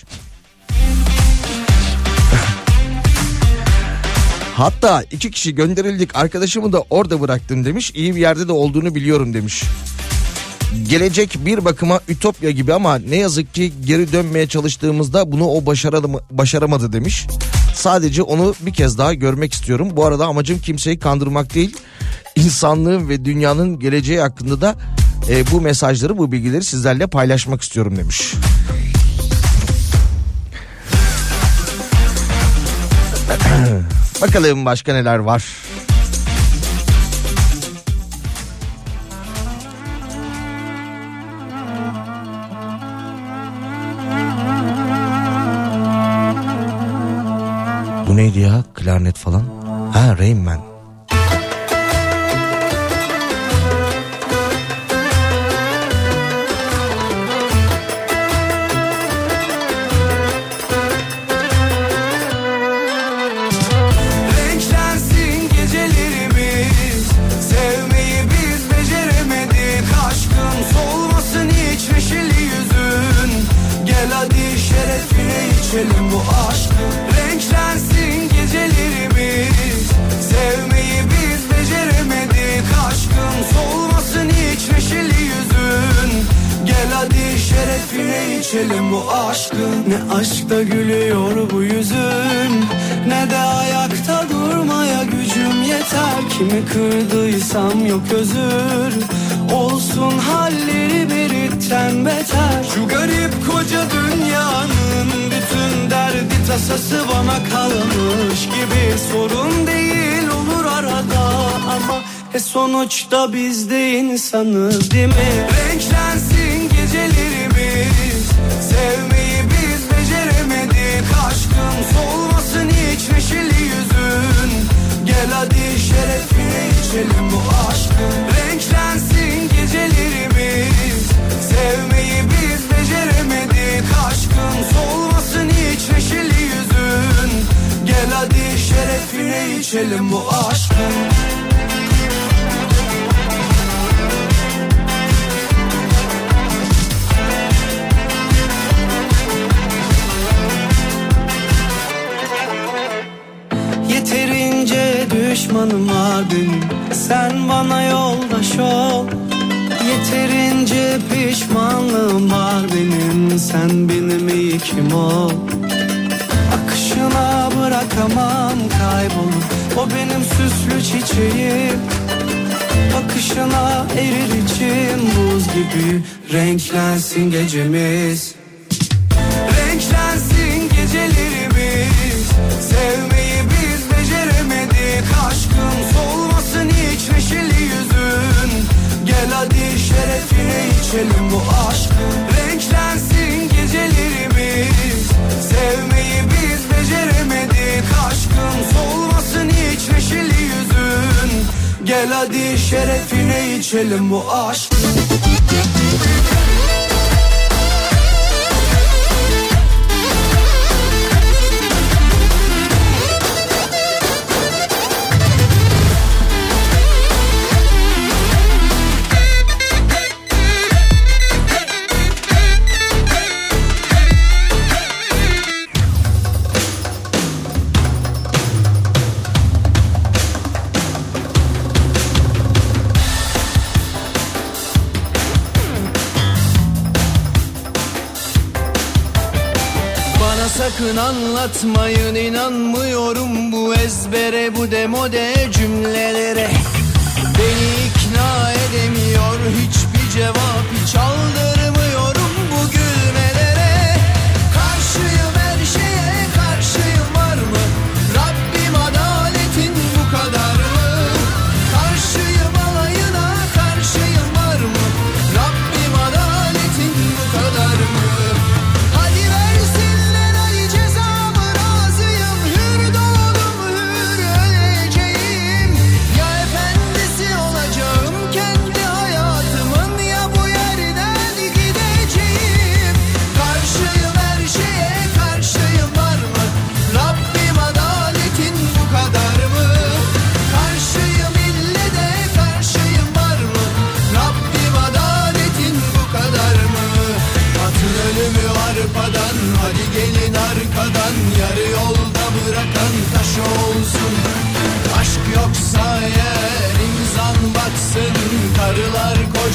Hatta 2 kişi gönderildik, arkadaşımı da orada bıraktım demiş. İyi bir yerde de olduğunu biliyorum demiş. Gelecek bir bakıma ütopya gibi ama ne yazık ki geri dönmeye çalıştığımızda bunu o başaramadı demiş. Sadece onu bir kez daha görmek istiyorum. Bu arada amacım kimseyi kandırmak değil. İnsanlığın ve dünyanın geleceği hakkında da bu mesajları, bu bilgileri sizlerle paylaşmak istiyorum demiş. Bakalım başka neler var. Bu neydi ya? Klarnet falan. Ha, Rain Man. Renklensin gecelerimiz, sevmeyi biz beceremedik. Aşkın solmasın hiç neşeli yüzün. Gel hadi şerefine içelim bu aşkı. Renklensin gecelerimiz, sevmeyi biz beceremedik. Aşkın solmasın hiç neşeli yüzün. Gel hadi şerefine içelim bu aşkı. Ne aşkta gülüyor bu yüzün, ne de ayakta durmaya gücüm yeter. Kimi kırdıysam yok özür, olsun halleri birikten beter. Şu garip koca dünyanın bütün derdi tasası bana kalmış gibi. Sorun değil olur arada ama sonuçta biz de insanız değil mi? Renklensin gecelerimiz, sevmeyi biz beceremedik. Aşkın solmasın hiç neşeli yüzün. Gel hadi şerefine içelim bu aşkı. Renklensin gecelerimiz, sevmeyi biz beceremedik. Aşkın solmasın hiç neşeli yüzün. Gel hadi şerefine içelim bu aşkı. Yeterince düşmanım var benim, sen bana yoldaş ol. Yeterince pişmanlığım var benim, sen benim ilkim ol. Akışına bırakamam kaybolur, o benim süslü çiçeğim. Bakışına erir içim buz gibi. Renklensin gecemiz, renklensin gecelerimiz. Sevmeyi biz beceremedik. Aşkın solmasın hiç neşeli yüzün. Gel hadi şerefine içelim bu aşkı. Renklensin gecelerimiz, sevmeyi biz beceremedik. Aşkın solmasın hiç neşeli yüzün. Gel hadi şerefine içelim bu aşkı. Sakın anlatmayın, inanmıyorum bu ezbere, bu demode cümlelere. Beni ikna edemiyor hiçbir cevap, hiç aldırmıyorum bu gülmelere. Karşıyım her şeye, karşıyım var mı? Rabbim adaletin bu kadar mı? Karşıyım alayına, karşıyım var mı? Rabbim adaletin bu kadar mı? Hadi versinler ay cezamı, razıyım. Hür doğdum hür öleceğim. Ya efendim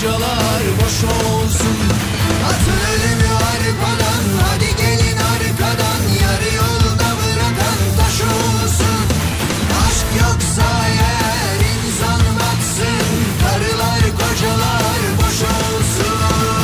kocalar boş olsun. Atın ölümü arkadan, hadi gelin arkadan, yarı yolda bırakan taş olsun. Aşk yoksa eğer insan batsın, karılar kocalar boş olsun.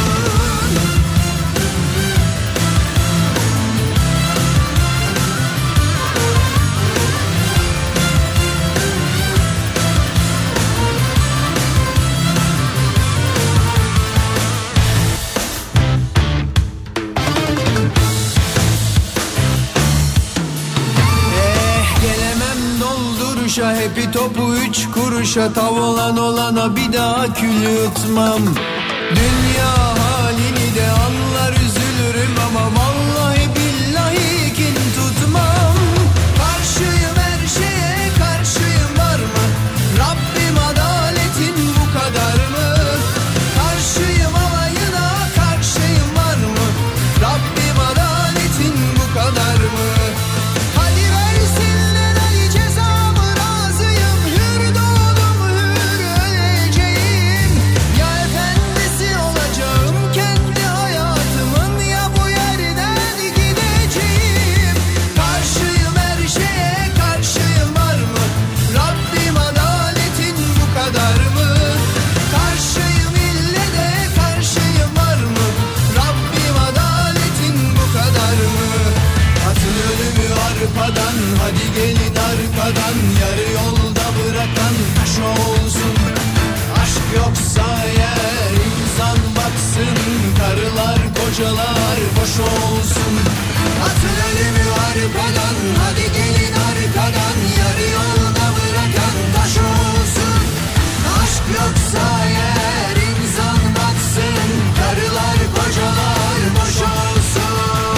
Hepi topu 3 kuruşa, tavlan olana bir daha kül yutmam. Dünya halini de anlar üzülürüm ama vallahi billahi kin tutmam. Karşıyım her şeye, karşıyım var mı? Rabbim adaletin bu kadar mı? Karşıyım alayına, karşıyım var mı? Rabbim adaletin bu kadar mı? Hadi versinler Ali cezamı, razıyım. Hür doğdum, hür öleceğim. Ya efendisi olacağım kendi hayatımın, ya bu yerden gideceğim. Karşıyım her şeye, karşıyım var mı? Rabbim adaletin bu kadar mı? Karşıyım ille de, karşıyım var mı? Rabbim adaletin bu kadar mı? Atın ölümü arkadan, hadi gelin arkadan, yarı yolda bırakan taş olsun. Aşk yoksa eğer insan batsın, karılar kocalar boş olsun. Atın ölümü arkadan, hadi gelin arkadan, yarı yolda bırakan taş olsun. Aşk yoksa eğer insan batsın, karılar kocalar boş olsun.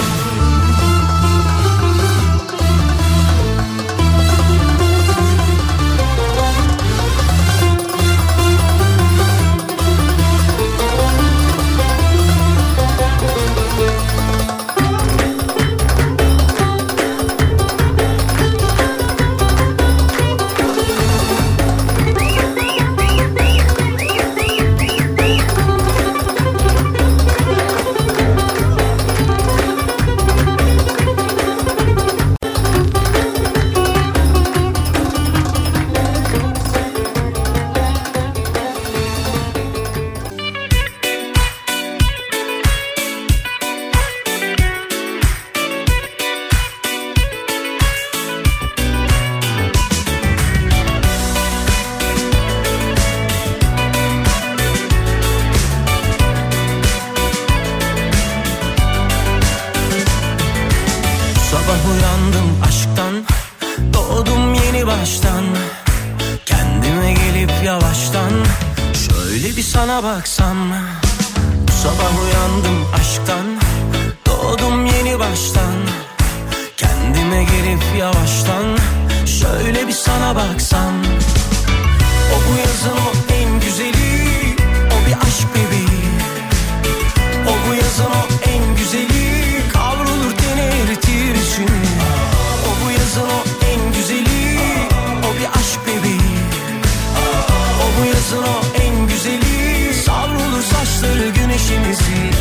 Sabah uyandım aşktan, doğdum yeni baştan. Kendime gelip yavaştan şöyle bir sana baksam. Sabah uyandım aşktan, doğdum yeni baştan. Kendime gelip yavaştan şöyle bir sana baksam. O bu yazın o en güzeli, o bir aşk bebeği. O bu yazın o en güzeli, kavrulur teni eritir içini. O bu yazın o en güzeli, o bir aşk bebeği. O bu yazın o en güzeli, savrulur saçları güneşimizi.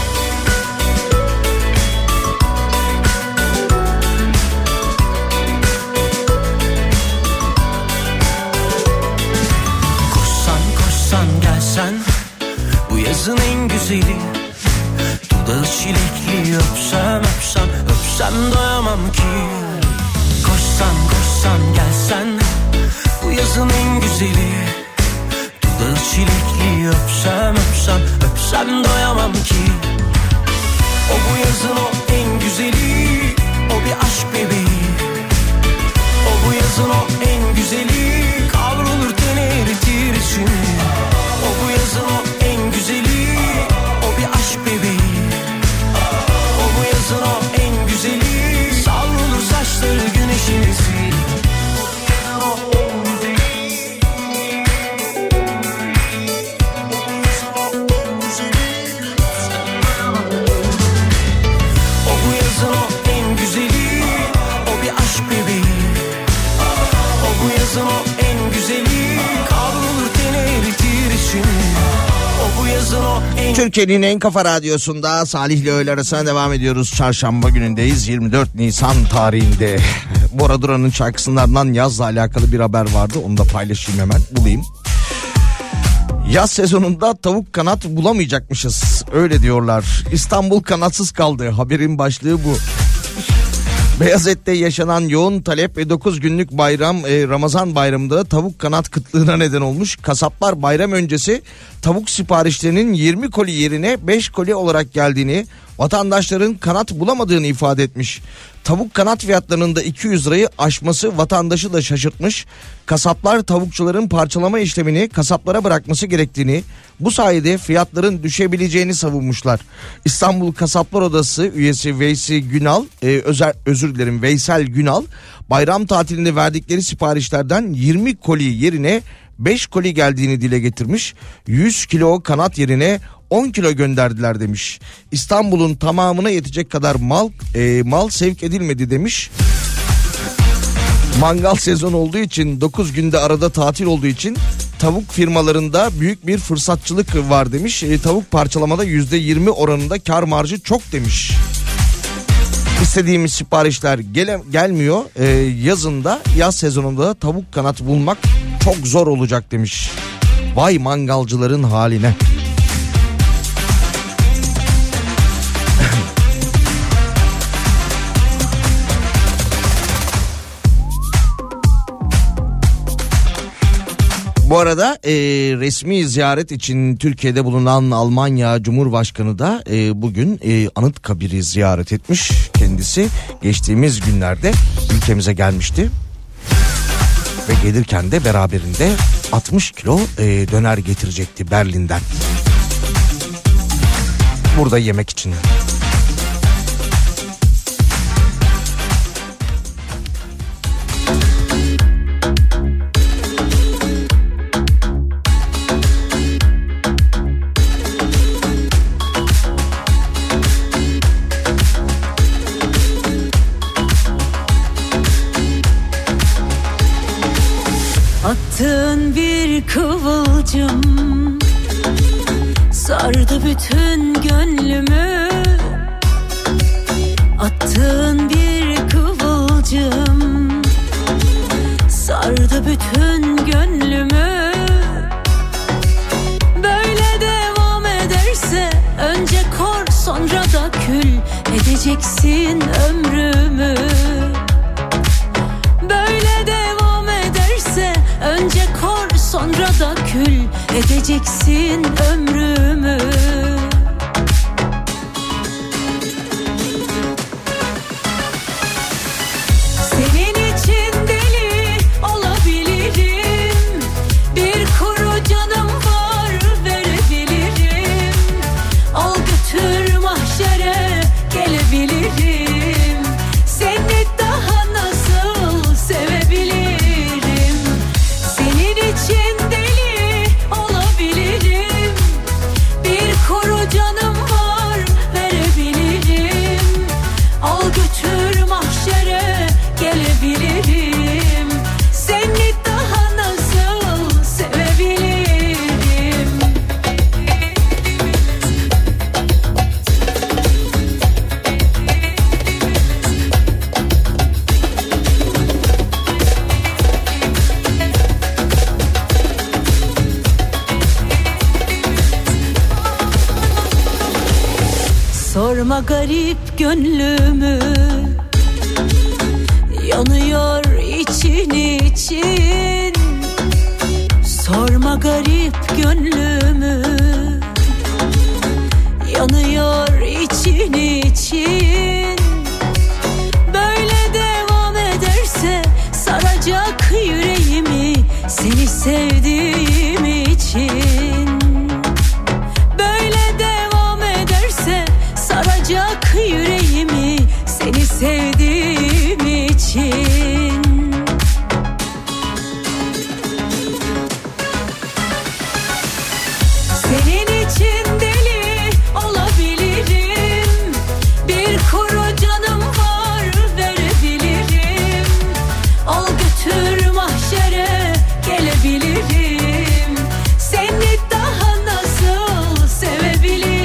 Koşsan koşsan gelsen, bu yazın en güzeli. Dudağı çilekli, öpsem öpsem öpsem doyamam ki. Koşsan koşsan gelsen, bu yazın en güzeli. Dudağı çilekli, öpsem öpsem öpsem doyamam ki. O bu yazın o en güzeli, o bir aşk bebeği. O bu yazın o en güzeli, kavrulur teni eritir içini. O bu yazın o en güzeli, o bir aşk bebeği. O bu yazın o en güzeli, savrulur saçları güneşimizi. Türkiye'nin en kafa radyosunda Salih ile öğle arasına devam ediyoruz. Çarşamba günündeyiz, 24 Nisan tarihinde. Bora Duran'ın şarkısından yazla alakalı bir haber vardı. Onu da paylaşayım, hemen bulayım. Yaz sezonunda tavuk kanat bulamayacakmışız, öyle diyorlar. İstanbul kanatsız kaldı, haberin başlığı bu. Beyazıt'ta yaşanan yoğun talep ve 9 günlük Ramazan bayramında tavuk kanat kıtlığına neden olmuş. Kasaplar bayram öncesi tavuk siparişlerinin 20 koli yerine 5 koli olarak geldiğini, vatandaşların kanat bulamadığını ifade etmiş. Tavuk kanat fiyatlarının da 200 lirayı aşması vatandaşı da şaşırtmış. Kasaplar tavukçuların parçalama işlemini kasaplara bırakması gerektiğini, bu sayede fiyatların düşebileceğini savunmuşlar. İstanbul Kasaplar Odası üyesi Veysel Günal, bayram tatilinde verdikleri siparişlerden 20 koli yerine 5 koli geldiğini dile getirmiş. 100 kilo kanat yerine 10 kilo gönderdiler demiş. İstanbul'un tamamına yetecek kadar mal sevk edilmedi demiş. Mangal sezonu olduğu için, 9 günde arada tatil olduğu için tavuk firmalarında büyük bir fırsatçılık var demiş. Tavuk parçalamada %20 oranında kar marjı çok demiş. İstediğimiz siparişler gelmiyor. Yazında, yaz sezonunda tavuk kanat bulmak çok zor olacak demiş. Vay mangalcıların haline. Bu arada resmi ziyaret için Türkiye'de bulunan Almanya Cumhurbaşkanı da bugün Anıtkabir'i ziyaret etmiş. Kendisi geçtiğimiz günlerde ülkemize gelmişti. Ve gelirken de beraberinde 60 kilo döner getirecekti Berlin'den. Burada yemek için. Attığın bir kıvılcım sardı bütün gönlümü. Attığın bir kıvılcım sardı bütün gönlümü. Böyle devam ederse önce kor sonra da kül edeceksin ömrümü. Böyle devam ederse önce kor sonra da kül edeceksin ömrümü. Senin için deli olabilirim. Bir kuru canım var verebilirim. Al götür mahşere gelebilirim. Seni daha nasıl sevebilirim? Senin için deli olabilirim. Bir kuru canım var verebilirim. Al götür mahşere gelebilirim. Seni daha nasıl sevebilirim? Sorma garip gönlümü, yanıyor için için. Sorma garip gönlümü, yanıyor için için. Böyle devam ederse saracak yüreğimi seni sevdiğim için. Böyle devam ederse saracak yüreğimi seni sevdiğim için. Senin için deli olabilirim. Bir kuru canım var verebilirim. Al götür mahşere gelebilirim. Seni daha nasıl sevebilirim?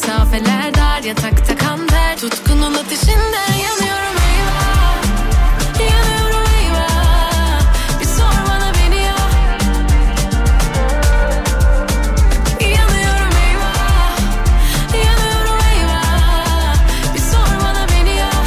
mesafeler dar, yatakta kan ter, tutkunun ateşinden yanıyorum eyvah. Yanıyorum eyvah. Bir sor bana beni ya. Yanıyorum eyvah. Yanıyorum eyvah. Bir sor bana beni ya.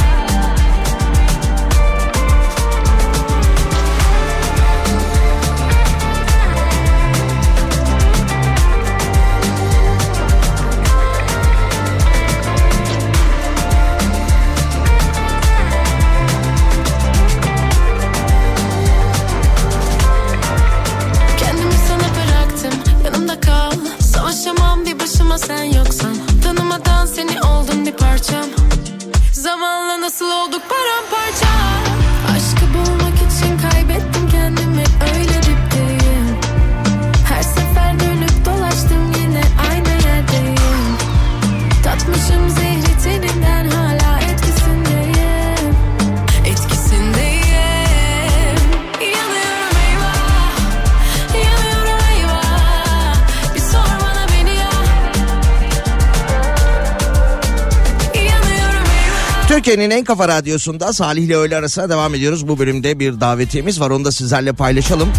Kendimi sana bıraktım, yanımda kal. Savaşamam bir başıma sen yoksan. Tanımadan seni oldum bir parçam. Zamanla nasıl olduk paramparça. Aşkı bulmak için kaybettim kendimi, öyle dipteyim. Her sefer dönüp dolaştım, yine aynı yerdeyim. Tatmışım zehri teninden, hala etkisindeyim. Etkisindeyim. Yanıyorum eyvah. Yanıyorum eyvah. Bir sor bana beni ya. Yanıyorum eyvah. Türkiye'nin en kafa radyosunda Salih ile öğle arasına devam ediyoruz. Bu bölümde bir davetiyemiz var, onu da sizlerle paylaşalım.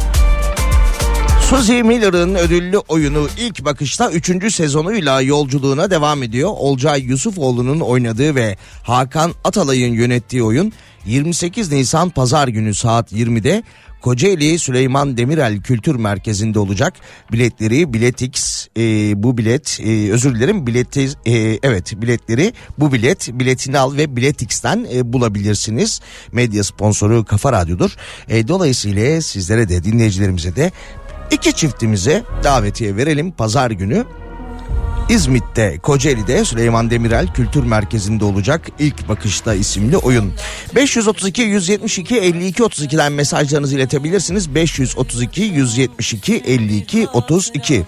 Suzy Miller'ın ödüllü oyunu İlk Bakış'ta 3. sezonuyla yolculuğuna devam ediyor. Olcay Yusufoğlu'nun oynadığı ve Hakan Atalay'ın yönettiği oyun 28 Nisan Pazar günü saat 20'de Kocaeli Süleyman Demirel Kültür Merkezi'nde olacak. Biletleri Biletix, biletleri bu biletini al ve Biletix'ten bulabilirsiniz. Medya sponsoru Kafa Radyo'dur. Dolayısıyla sizlere de, dinleyicilerimize de, İki çiftimize davetiye verelim. Pazar günü İzmit'te, Kocaeli'de Süleyman Demirel Kültür Merkezi'nde olacak İlk Bakış'ta isimli oyun. 532 172 52 32'den mesajlarınızı iletebilirsiniz. 532 172 52 32.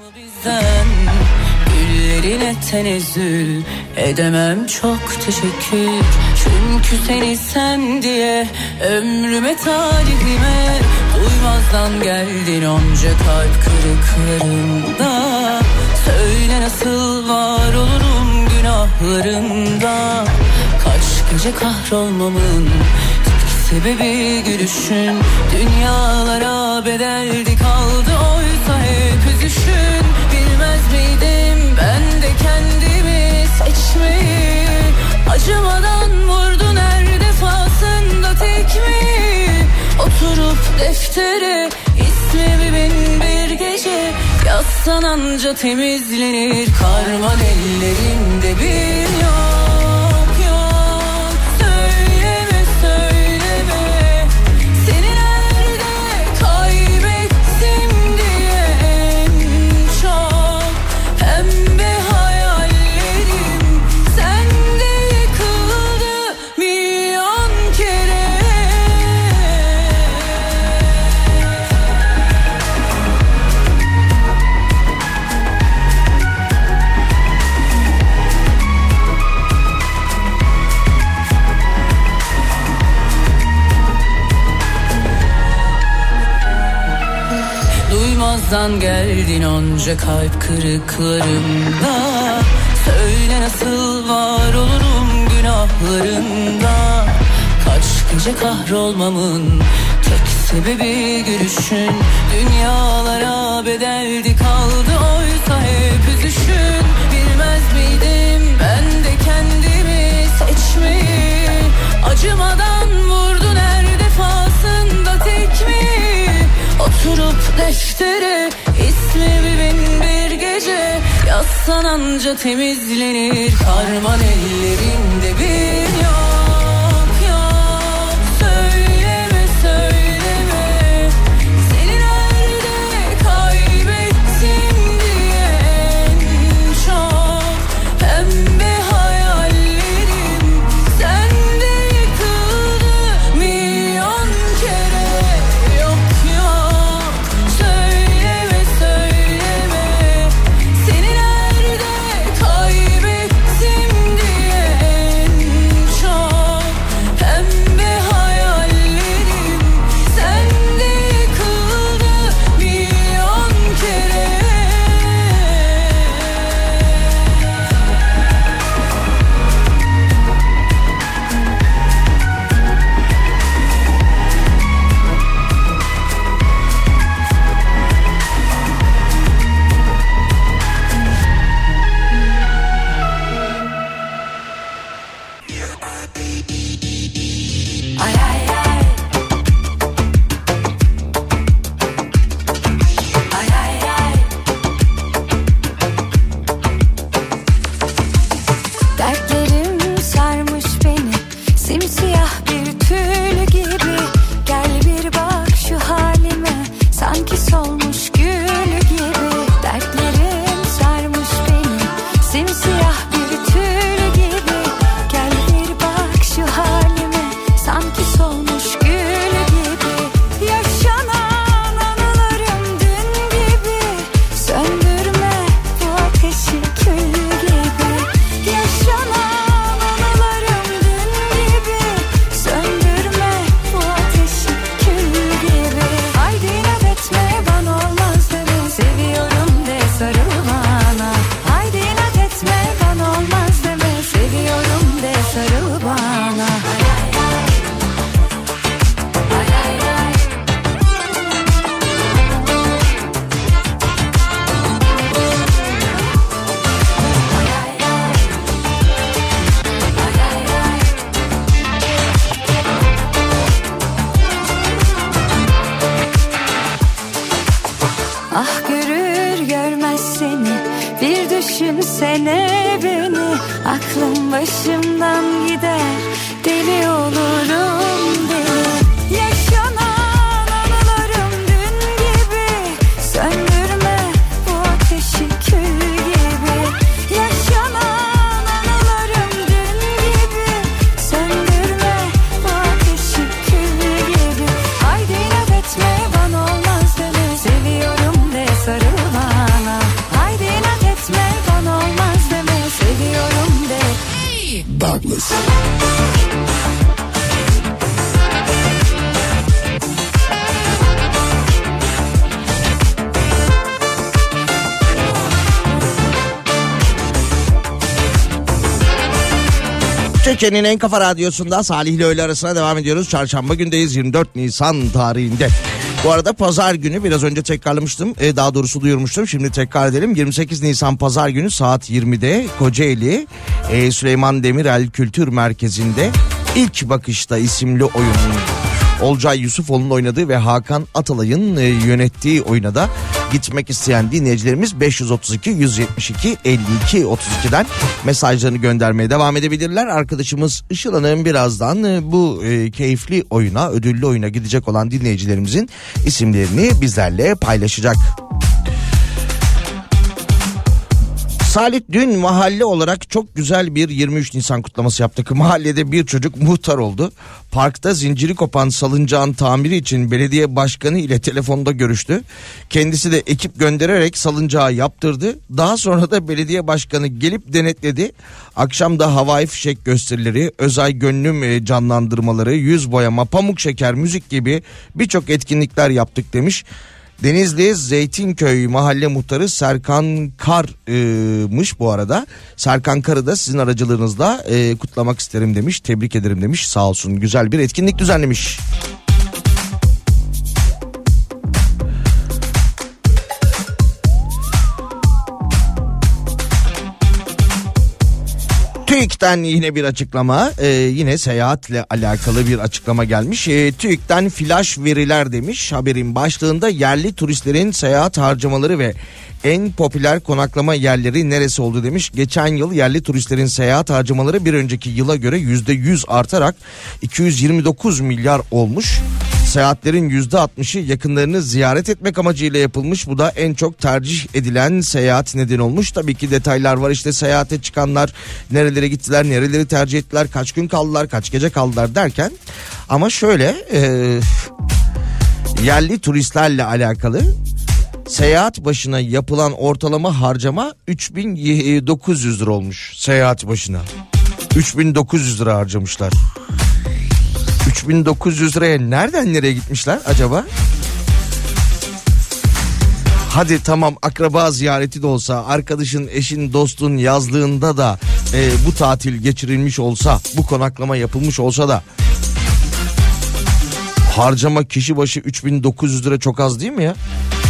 Güllerine tenezzül edemem, çok teşekkür. Çünkü seni sen diye ömrüme, talihime duymazdan geldin onca kalp kırıklarında. Söyle nasıl var olurum günahlarında. Kaç gece kahrolmamın tek sebebi gülüşün. Dünyalara bedeldi kaldı oysa hep üzüşün. Bilmez miydim ben de kendimi seçmeyi? Acımadan vurdun her defasında tekmeyi. Oturup deftere ismimi bin bir gece yazsan anca temizlenir. Karman ellerinde bir yok yok. Söyleme söyleme, seni nerede kaybettim diye en çok. Pembe hayallerim sende yıkıldı milyon kere. Duymazdan geldin onca kalp kırıklarımda. Söyle nasıl var olurum günahlarında. Kaç gece kahrolmamın tek sebebi gülüşün. Dünyalara bedeldi kaldı oysa hep üzüşün. Bilmez miydim ben de kendimi seçmeyi? Acımadan vurdun her defasında tekmeyi. Oturup deftere ismimi bin bir gece yazsan anca temizlenir. Karman ellerinde bir yok yok. Söyleme söyleme, seni nerede kaybettim diye en çok. Pembe hayallerim sende yıkıldı milyon kere. Yok yok, söyleme söyleme, seni nerede kaybettim diye en çok. solmuş gül gibi. Dertlerim sarmış beni, simsiyah bir tül gibi. Gel bir bak şu halime, sanki solmuş gül gibi. Yaşanan anılarım dün gibi, söndürme bu ateşi kül gibi. Yaşanan anılarım dün gibi, söndürme bu ateşi kül gibi. Haydi inat etme, bana olmaz deme, seviyorum de sarıl bana. Haydi inat etme, bana olmaz deme, seviyorum de sarıl bana. Ah görür görmez seni, bir düşünsene beni. Aklım başımdan gider, deli olurum deli. Yaşanan anılarım dün gibi, söndürme bu ateşi kül gibi. Yaşanan anılarım dün gibi, söndürme bu ateşi kül gibi. Haydi inat etme, bana olmaz deme, seviyorum de sarıl bana. Haydi inat etme, bana olmaz deme, seviyorum de. Douglas. Türkiye'nin en kafa radyosunda Salih ile öğle arasına devam ediyoruz. Çarşamba gündeyiz, 24 Nisan tarihinde. Bu arada pazar günü biraz önce tekrarlamıştım. Daha doğrusu duyurmuştum. Şimdi tekrar edelim. 28 Nisan pazar günü saat 20'de Kocaeli Süleyman Demirel Kültür Merkezi'nde İlk Bakışta isimli oyun. Olcay Yusufoğlu'nun oynadığı ve Hakan Atalay'ın yönettiği oyuna da gitmek isteyen dinleyicilerimiz 532 172 52 32'den mesajlarını göndermeye devam edebilirler. Arkadaşımız Işıl Hanım birazdan bu keyifli oyuna, ödüllü oyuna gidecek olan dinleyicilerimizin isimlerini bizlerle paylaşacak. Salih, dün mahalle olarak çok güzel bir 23 Nisan kutlaması yaptık. Mahallede bir çocuk muhtar oldu. Parkta zinciri kopan salıncağın tamiri için belediye başkanı ile telefonda görüştü. Kendisi de ekip göndererek salıncağı yaptırdı. Daha sonra da belediye başkanı gelip denetledi. Akşam da havai fişek gösterileri, Özay Gönlüm canlandırmaları, yüz boyama, pamuk şeker, müzik gibi birçok etkinlikler yaptık demiş. Denizli Zeytinköy mahalle muhtarı Serkan Kar'mış bu arada. Serkan Kar'ı da sizin aracılığınızla kutlamak isterim demiş. Tebrik ederim demiş. Sağ olsun, güzel bir etkinlik düzenlemiş. TÜİK'ten yine bir açıklama, yine seyahatle alakalı bir açıklama gelmiş. TÜİK'ten flash veriler demiş haberin başlığında. Yerli turistlerin seyahat harcamaları ve en popüler konaklama yerleri neresi oldu demiş. Geçen yıl yerli turistlerin seyahat harcamaları bir önceki yıla göre %100 artarak 229 milyar olmuş. Seyahatlerin %60'ı yakınlarını ziyaret etmek amacıyla yapılmış. Bu da en çok tercih edilen seyahat nedeni olmuş. Tabii ki detaylar var, işte seyahate çıkanlar nerelere gittiler, nereleri tercih ettiler, kaç gün kaldılar, kaç gece kaldılar derken. Ama şöyle yerli turistlerle alakalı seyahat başına yapılan ortalama harcama 3900 lira olmuş seyahat başına. 3900 lira harcamışlar. 3900 liraya nereden nereye gitmişler acaba? Hadi tamam, akraba ziyareti de olsa, arkadaşın, eşin, dostun yazlığında da bu tatil geçirilmiş olsa, bu konaklama yapılmış olsa da harcama kişi başı 3900 lira çok az değil mi ya?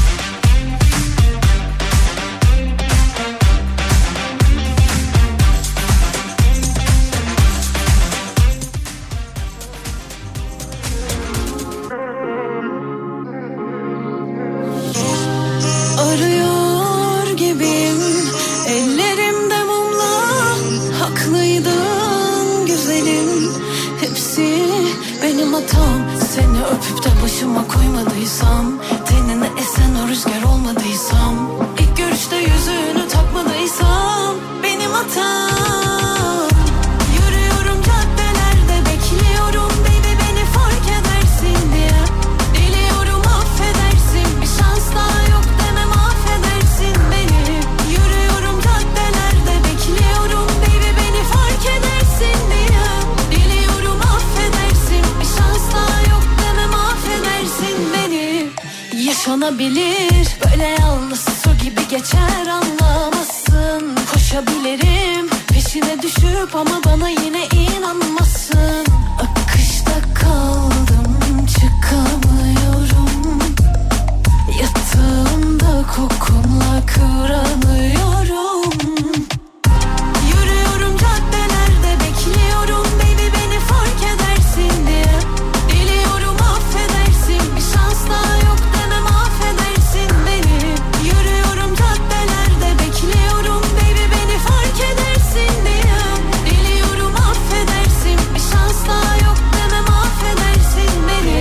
Arıyor gibiyim ellerimde mumla, haklıydın güzelim, hepsi benim benim hatam. Seni öpüp de başıma koymadıysam, tenine esen o rüzgar olmadıysam, ilk görüşte yüzüğünü takmadıysam benim hatam. Yürüyorum caddelerde bekliyorum baby beni fark edersin diye. Diliyorum affedersin, bir şans daha yok demem affedersin beni. Yürüyorum caddelerde bekliyorum baby beni fark edersin diye. Diliyorum affedersin, bir şans daha yok demem affedersin beni. Yaşanabilir böyle yalnız su gibi geçer anlamazsın. Koşabilirim peşine düşüp ama bana yine inanmazsın. Akışta kaldım çıkamıyorum, yatağımda kokunla kıranıyorum. Yürüyorum caddelerde bekliyorum baby beni fark edersin diye. Diliyorum affedersin, bir şans daha yok demem affedersin beni. Yürüyorum caddelerde bekliyorum baby beni fark edersin diye. Diliyorum affedersin, bir şans daha yok demem affedersin beni.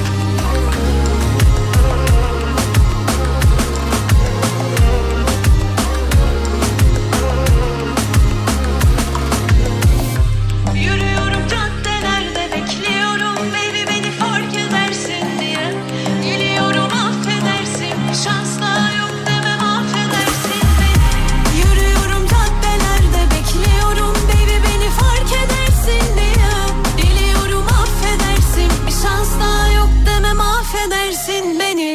Yürüyorum caddelerde bekliyorum baby beni fark edersin diye. Diliyorum affedersin, bir şans daha yok demem affedersin beni. Yürüyorum caddelerde bekliyorum baby beni fark edersin diye. Diliyorum affedersin, bir şans daha yok demem affedersin beni.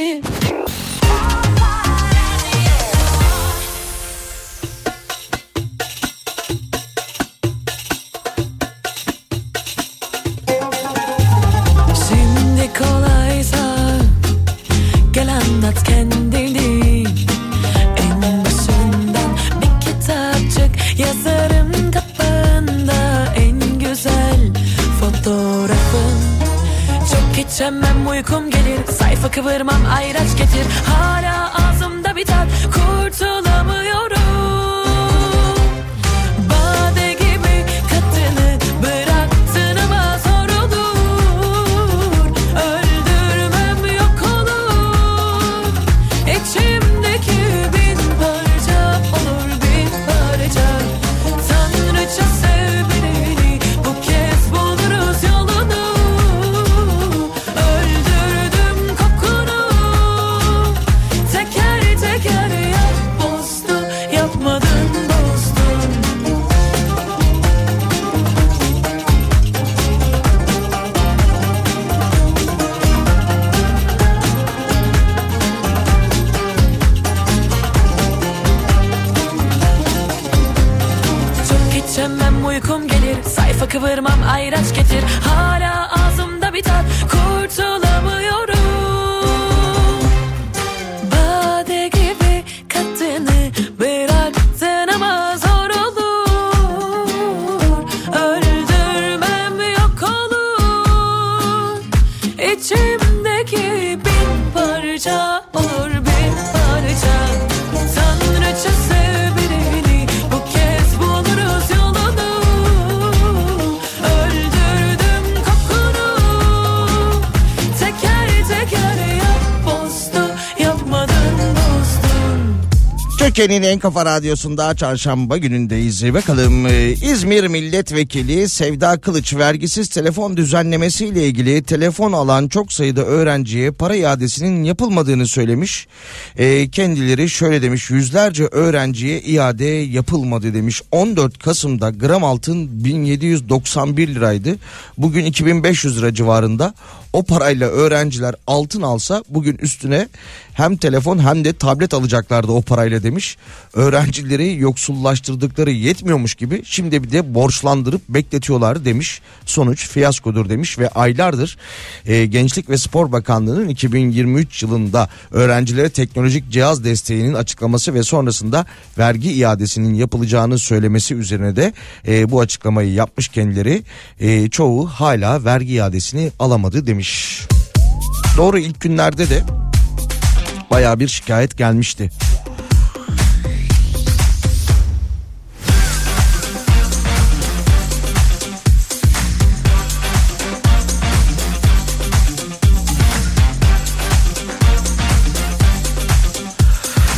Şimdi kolaysa gel anlat kendini. En başından bir kitapçık yazarım kapağında en güzel fotoğrafın. Çok içemem uykum gelir, sayfa kıvırmam ayraç getir. Hala ağzımda bir tat, kurtulamıyorum. Bade gibi kadını bıraktın ama zor olur. Öldürmem yok olur. İçimdeki bin parça olur bin parça. Tanrıça sev beni, bu kez buluruz yolunu. Öldürdüm kokunu. Teker teker yap bozdu, yapmadın bozdun. Çok içemem uykum gelir, sayfa kıvırmam ayraç getir. Hala ağzımda bir tat, kurtulamıyorum. Bade gibi kadını bıraktın ama zor olur. Öldürmem yok olur. İçimdeki bin parça olur bin parça. Tanrıça sev beni, bu kez buluruz yolunu. Öldürdüm kokunu. Teker teker yap bozdu, yapmadın bozdun. Türkiye'nin en kafa radyosunda çarşamba günündeyiz. Bakalım İzmir Milletvekili Sevda Kılıç vergisiz telefon düzenlemesiyle ilgili telefon alan çok sayıda öğrenciye para iadesinin yapılmadığını söylemiş. Kendileri şöyle demiş: yüzlerce öğrenciye iade yapılmadı demiş. 14 Kasım'da gram altın 1791 liraydı. Bugün 2500 lira civarında. O parayla öğrenciler altın alsa bugün üstüne hem telefon hem de tablet alacaklardı o parayla demiş. Öğrencileri yoksullaştırdıkları yetmiyormuş gibi şimdi bir de borçlandırıp bekletiyorlar demiş. Sonuç fiyaskodur demiş ve aylardır Gençlik ve Spor Bakanlığı'nın 2023 yılında öğrencilere teknolojik cihaz desteğinin açıklaması ve sonrasında vergi iadesinin yapılacağını söylemesi üzerine de bu açıklamayı yapmış kendileri. Çoğu hala vergi iadesini alamadı demiş. Doğru, ilk günlerde de bayağı bir şikayet gelmişti.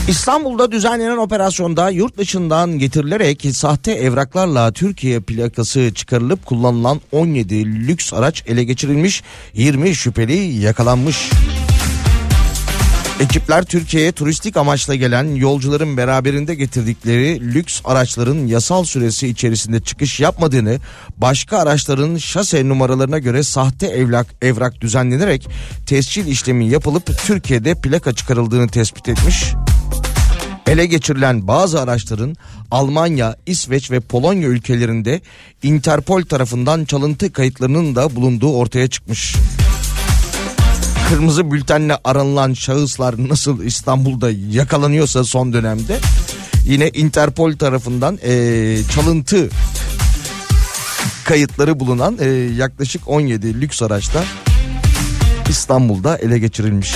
İstanbul'da düzenlenen operasyonda yurt dışından getirilerek sahte evraklarla Türkiye plakası çıkarılıp kullanılan 17 lüks araç ele geçirilmiş, 20 şüpheli yakalanmış. Ekipler Türkiye'ye turistik amaçla gelen yolcuların beraberinde getirdikleri lüks araçların yasal süresi içerisinde çıkış yapmadığını, başka araçların şase numaralarına göre sahte evrak düzenlenerek tescil işlemi yapılıp Türkiye'de plaka çıkarıldığını tespit etmiş. Ele geçirilen bazı araçların Almanya, İsveç ve Polonya ülkelerinde Interpol tarafından çalıntı kayıtlarının da bulunduğu ortaya çıkmış. Kırmızı bültenle aranılan şahıslar nasıl İstanbul'da yakalanıyorsa son dönemde, yine Interpol tarafından çalıntı kayıtları bulunan yaklaşık 17 lüks araçta İstanbul'da ele geçirilmiş.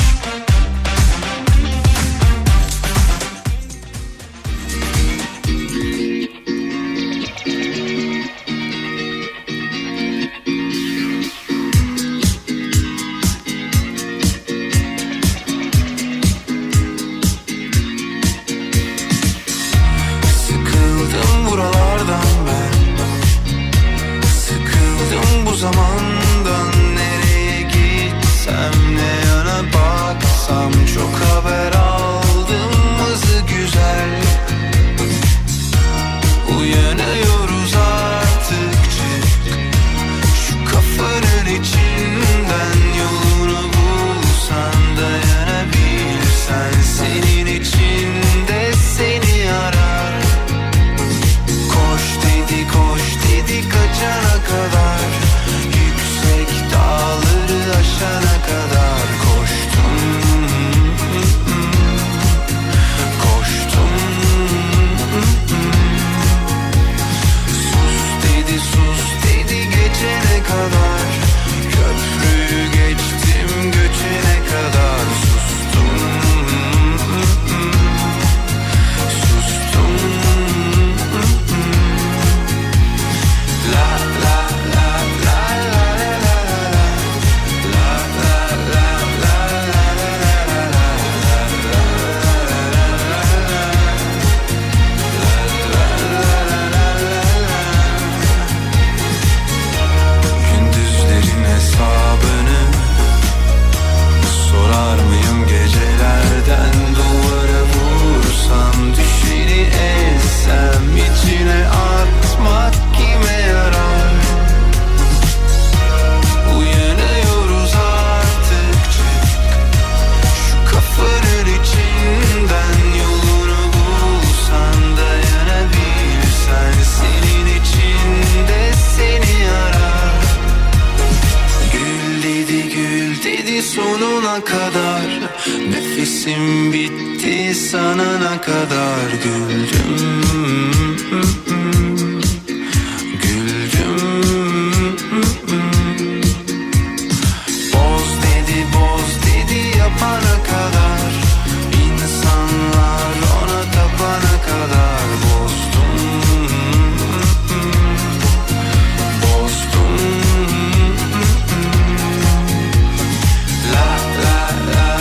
Nefesim bitti sanana kadar güldüm. Boz dedi yapana kadar, insanlar ona tapana kadar bozdum. La la la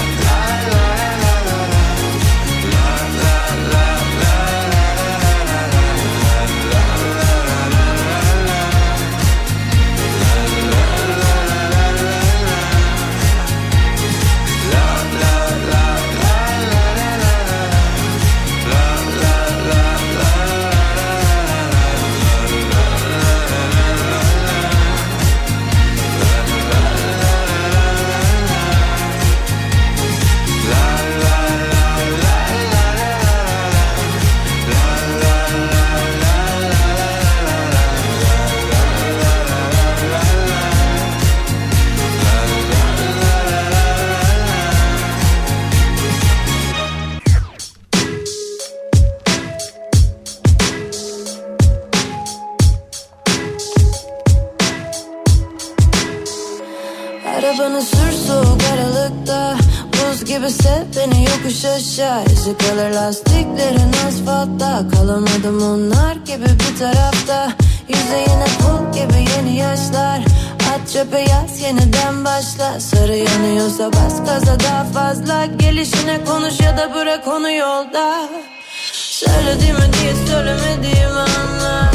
Arabanı sür soğuk aralıkta, buz gibi sev beni yokuş aşağı. İzi kalır lastiklerin asfaltta, kalamadım onlar gibi bir tarafta. Yüzeyine pul gibi yeni yaşlar, At çöpe yaz yeniden başla. Sarı yanıyorsa bas gaza daha fazla. Gelişine konuş ya da bırak onu yolda. Söylediğimi diye söylemediğimi anla.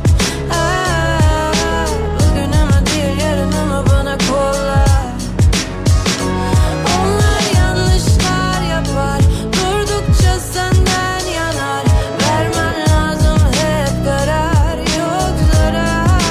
Bugün ama değil yarın ama bana kolla. Onlar yanlışlar yapar, durdukça senden yanar. Vermen lazım hep karar, yok zarar.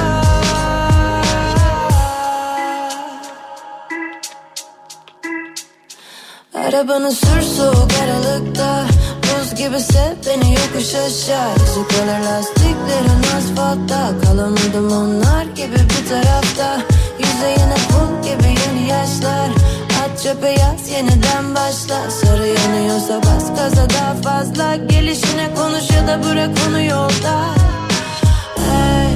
Arabanı sür soğuk aralıkta. Buz gibi sev beni yokuş aşağı. Yüzü kalır lastiklerin asfaltta. Kalamadım onlar gibi bir tarafta. Yüzeyine pul gibi yeni yaşlar. At çöpe yaz yeniden başla. Sarı yanıyorsa bas gaza daha fazla. Gelişine konuş ya da bırak onu yolda. Hey.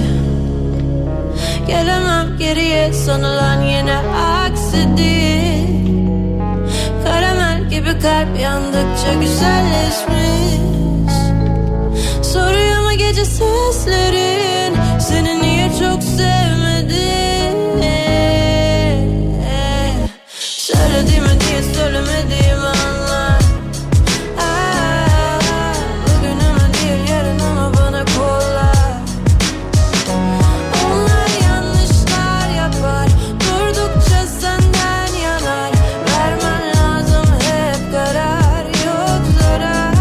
Gelemem geriye sanılan yine aksi değil. Karamel gibi kalp yandıkça güzelleşmiş. Soruyor mu gece seslerin seni niye çok sevmedin? Söylediğimi diye söylemediğimi anla. Bugün ama değil yarın ama bana kolla. Onlar yanlışlar yapar, durdukça senden yanar. Vermen lazım hep karar, yok zarar.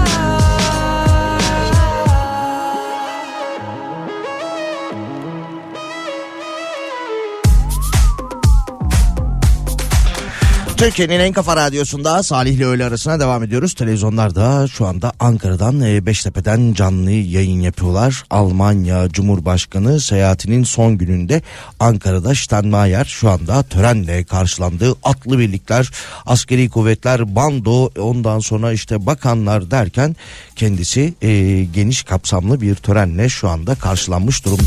Türkiye'nin en kafa radyosunda Salih ile öğle arasına devam ediyoruz. Televizyonlarda şu anda Ankara'dan Beştepe'den canlı yayın yapıyorlar. Almanya Cumhurbaşkanı seyahatinin son gününde Ankara'da Steinmeier şu anda törenle karşılandı. Atlı birlikler, askeri kuvvetler, bando, ondan sonra işte bakanlar derken kendisi geniş kapsamlı bir törenle şu anda karşılanmış durumda.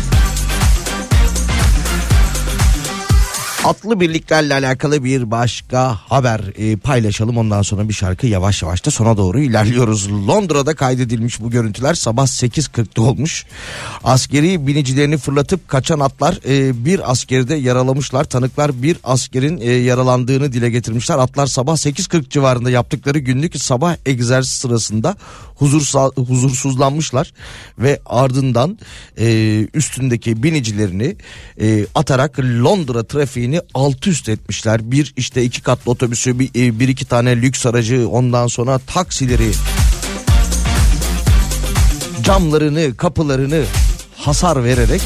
Atlı birliklerle alakalı bir başka haber paylaşalım. Ondan sonra bir şarkı, yavaş yavaş da sona doğru ilerliyoruz. Londra'da kaydedilmiş bu görüntüler sabah 8.40'da olmuş. Askeri binicilerini fırlatıp kaçan atlar bir askeri de yaralamışlar. Tanıklar bir askerin yaralandığını dile getirmişler. Atlar sabah 8.40 civarında yaptıkları günlük sabah egzersiz sırasında huzursuzlanmışlar ve ardından üstündeki binicilerini atarak Londra trafiğini alt üst etmişler. Bir işte 2 katlı otobüsü, bir iki tane lüks aracı, ondan sonra taksileri, camlarını, kapılarını hasar vererek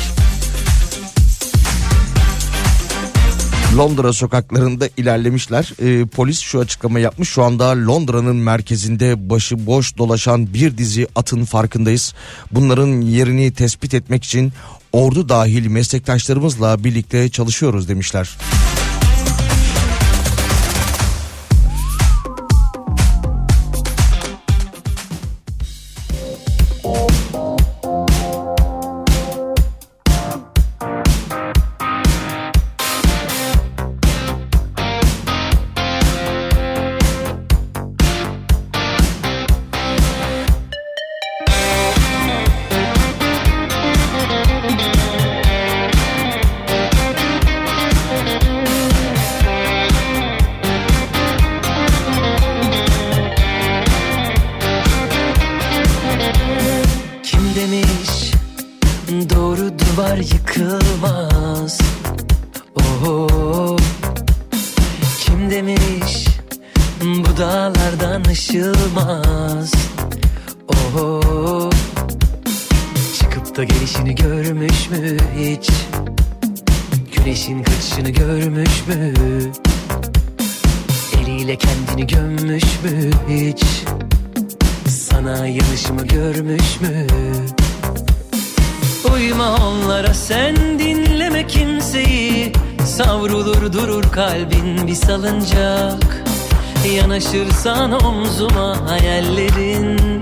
Londra sokaklarında ilerlemişler. Polis şu açıklama yapmış: şu anda Londra'nın merkezinde başı boş dolaşan bir dizi atın farkındayız. Bunların yerini tespit etmek için ordu dahil meslektaşlarımızla birlikte çalışıyoruz demişler. yıkılmaz. Oh, kim demiş bu dağlardan aşılmaz. Oh, çıkıp da gelişini görmüş mü hiç? Güneşin kaçışını görmüş mü? Eliyle kendini gömmüş mü hiç? Sana yanışımı görmüş mü? Uyma onlara, sen dinleme kimseyi. Savrulur durur kalbin bir salıncak. Yanaşırsan omzuma hayallerim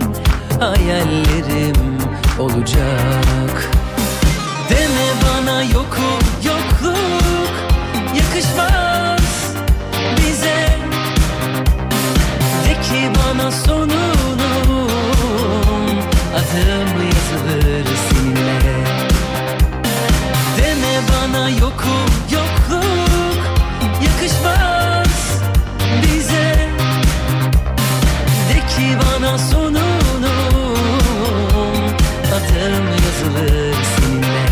olacak. Deme bana yokum, yokluk yakışmaz bize. De ki bana sonunun adım yazılır seninle. Deme bana yokum, yokluk bana sonunu, adım yazılır seninle.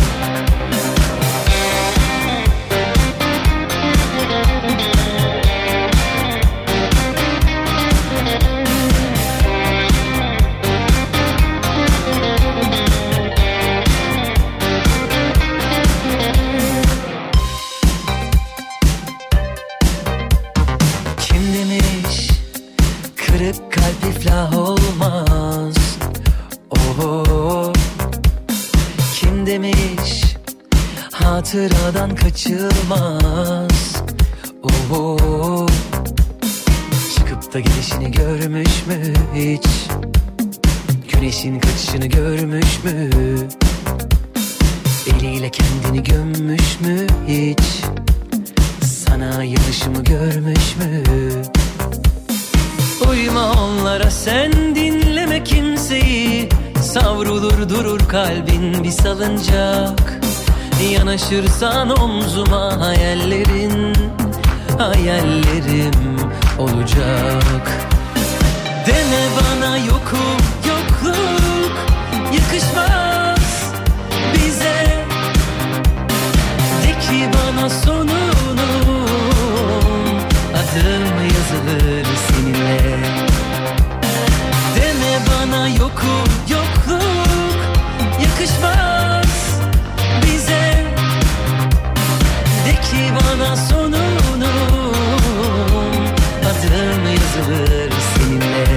Kırık kalp iflah olmaz. Oho. Kim demiş hatıradan kaçılmaz. Oho. Çıkıp da gelişini görmüş mü hiç? Güneşin kaçışını görmüş mü? Eliyle kendini gömmüş mü hiç? Sana yanışımı görmüş mü? Uyma onlara, sen dinleme kimseyi. Savrulur durur kalbin bir salıncak. Yanaşırsan omzuma hayallerim olacak. Deme bana yokum, yokluk yakışmaz bize. De ki bana sonunu, adım yazılır seninle. Deme bana yokum, yokluk yakışmaz bize. De ki bana sonunu, adım yazılır seninle.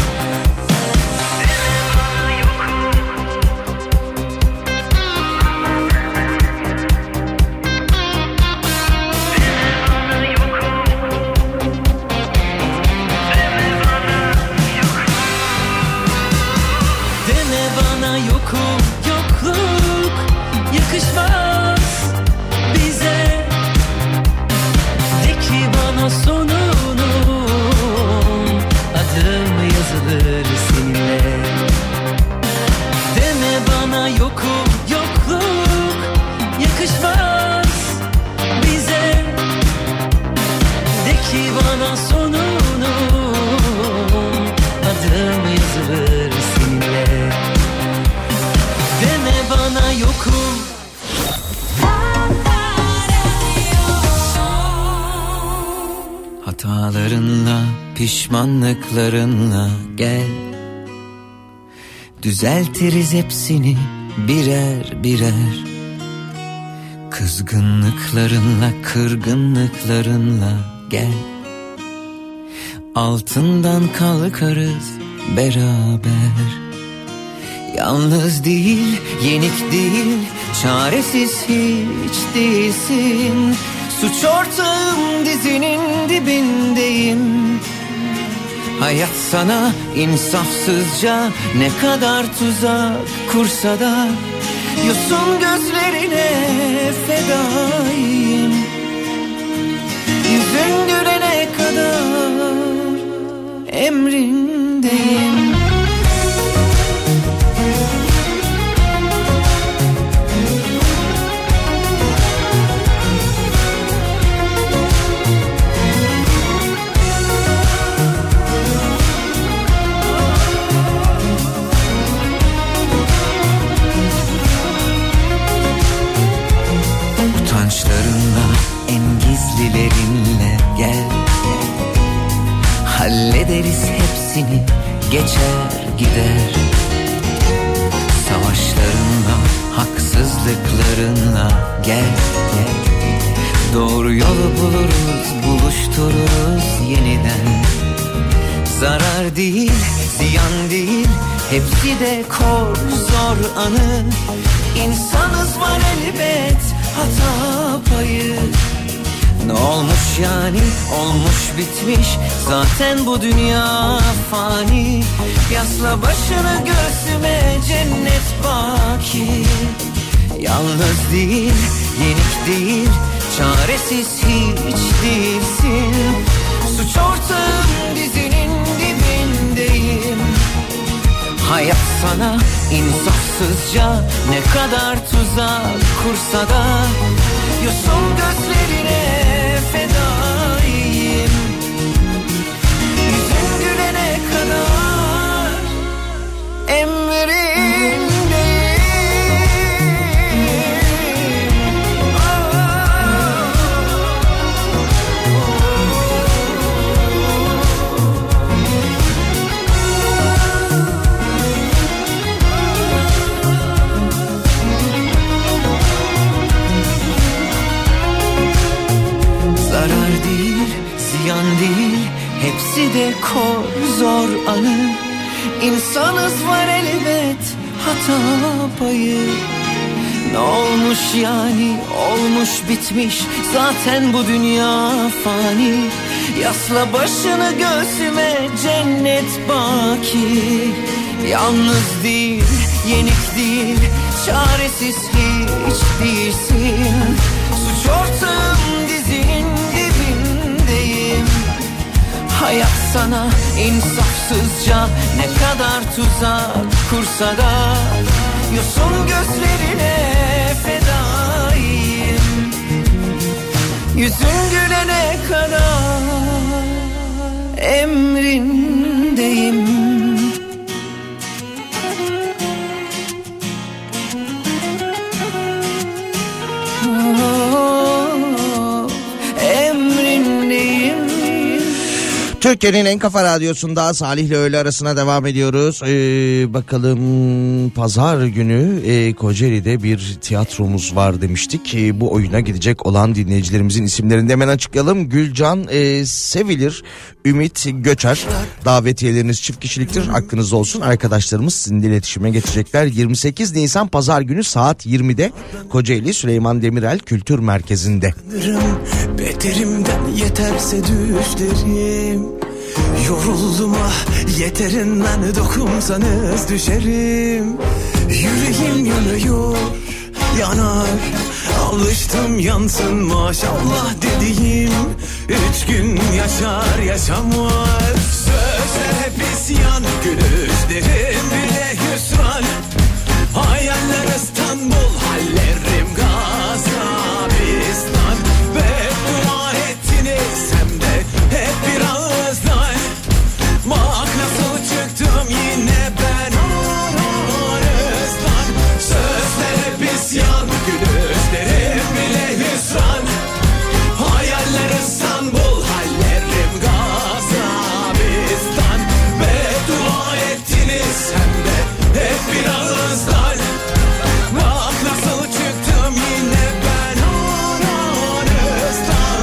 Yokluk yakışmaz bize. De ki bana sonunu, adım yazılır seninle. Deme bana yokum, yokluk yakışmaz bize. De ki bana sonunu, adım yazılır seninle. Deme bana yokum. Hatalarınla, pişmanlıklarınla gel. Düzeltiriz hepsini birer birer. Kızgınlıklarınla, kırgınlıklarınla gel. Altından kalkarız beraber. Yalnız değil, yenik değil, çaresiz hiç değilsin. Suç ortağım, dizinin dibindeyim. Hayat sana insafsızca ne kadar tuzak kursa da yosun gözlerine fedayım. Yüzün gülene kadar emrindeyim. En gizlilerinle gel. Hallederiz hepsini, geçer gider. Savaşlarınla, haksızlıklarınla gel. Doğru yolu buluruz, buluştururuz yeniden. Zarar değil, ziyan değil, hepsi de kor zor anı. İnsanız var elbet hata payı. Ne olmuş yani, olmuş bitmiş, zaten bu dünya fani. Yasla başını göğsüme, cennet baki. Yalnız değil, yenik değil, çaresiz hiç değilsin. Suç ortağım, dizinin dibindeyim. Hayat sana insafsızca ne kadar tuzak kursa da yosun gözlerine fedayım. Yüzün gülene kadar anı. İnsanız var elbet hata payı. Ne olmuş yani, olmuş bitmiş zaten bu dünya fani. Yasla başını göğsüme, cennet baki. Yalnız değil, yenik değil, çaresiz hiç değilsin. Suç ortağım, dizin dibindeyim. Hayat sana insafsızca ne kadar tuzak kursa da yosun gözlerine fedayım. Yüzün gülene kadar emrindeyim. Türkiye'nin en kafa radyosunda Salih'le öğle arasına devam ediyoruz. Bakalım pazar günü Kocaeli'de bir tiyatromuz var demiştik. Bu oyuna gidecek olan dinleyicilerimizin isimlerini de hemen açıklayalım. Gülcan Sevilir, Ümit Göçer. Davetiyeleriniz çift kişiliktir. Aklınızda olsun, arkadaşlarımız sizinle iletişime geçecekler. 28 Nisan pazar günü saat 20'de Kocaeli Süleyman Demirel Kültür Merkezi'nde. Beterimden yeterse düşlerim. Yoruldum yeterinden dokunsanız düşerim. Yüreğim yanıyor, yanar. Alıştım yansın maşallah dediğim. 3 gün yaşar yaşamaz. Sözler hep isyan, gülüşlerim bile hüsran. Hayaller İstanbul, hallerim Gazabistan. Beddua ettiniz hem de hep bir ağızdan. Bak nasıl çıktım yine ben aranızdan. Sözler hep isyan, gülüşlerim bile hüsran. Hayaller İstanbul, hallerim Gazabistan. Beddua ettiniz hem de hep bir ağızdan. Bak nasıl çıktım yine ben aranızdan.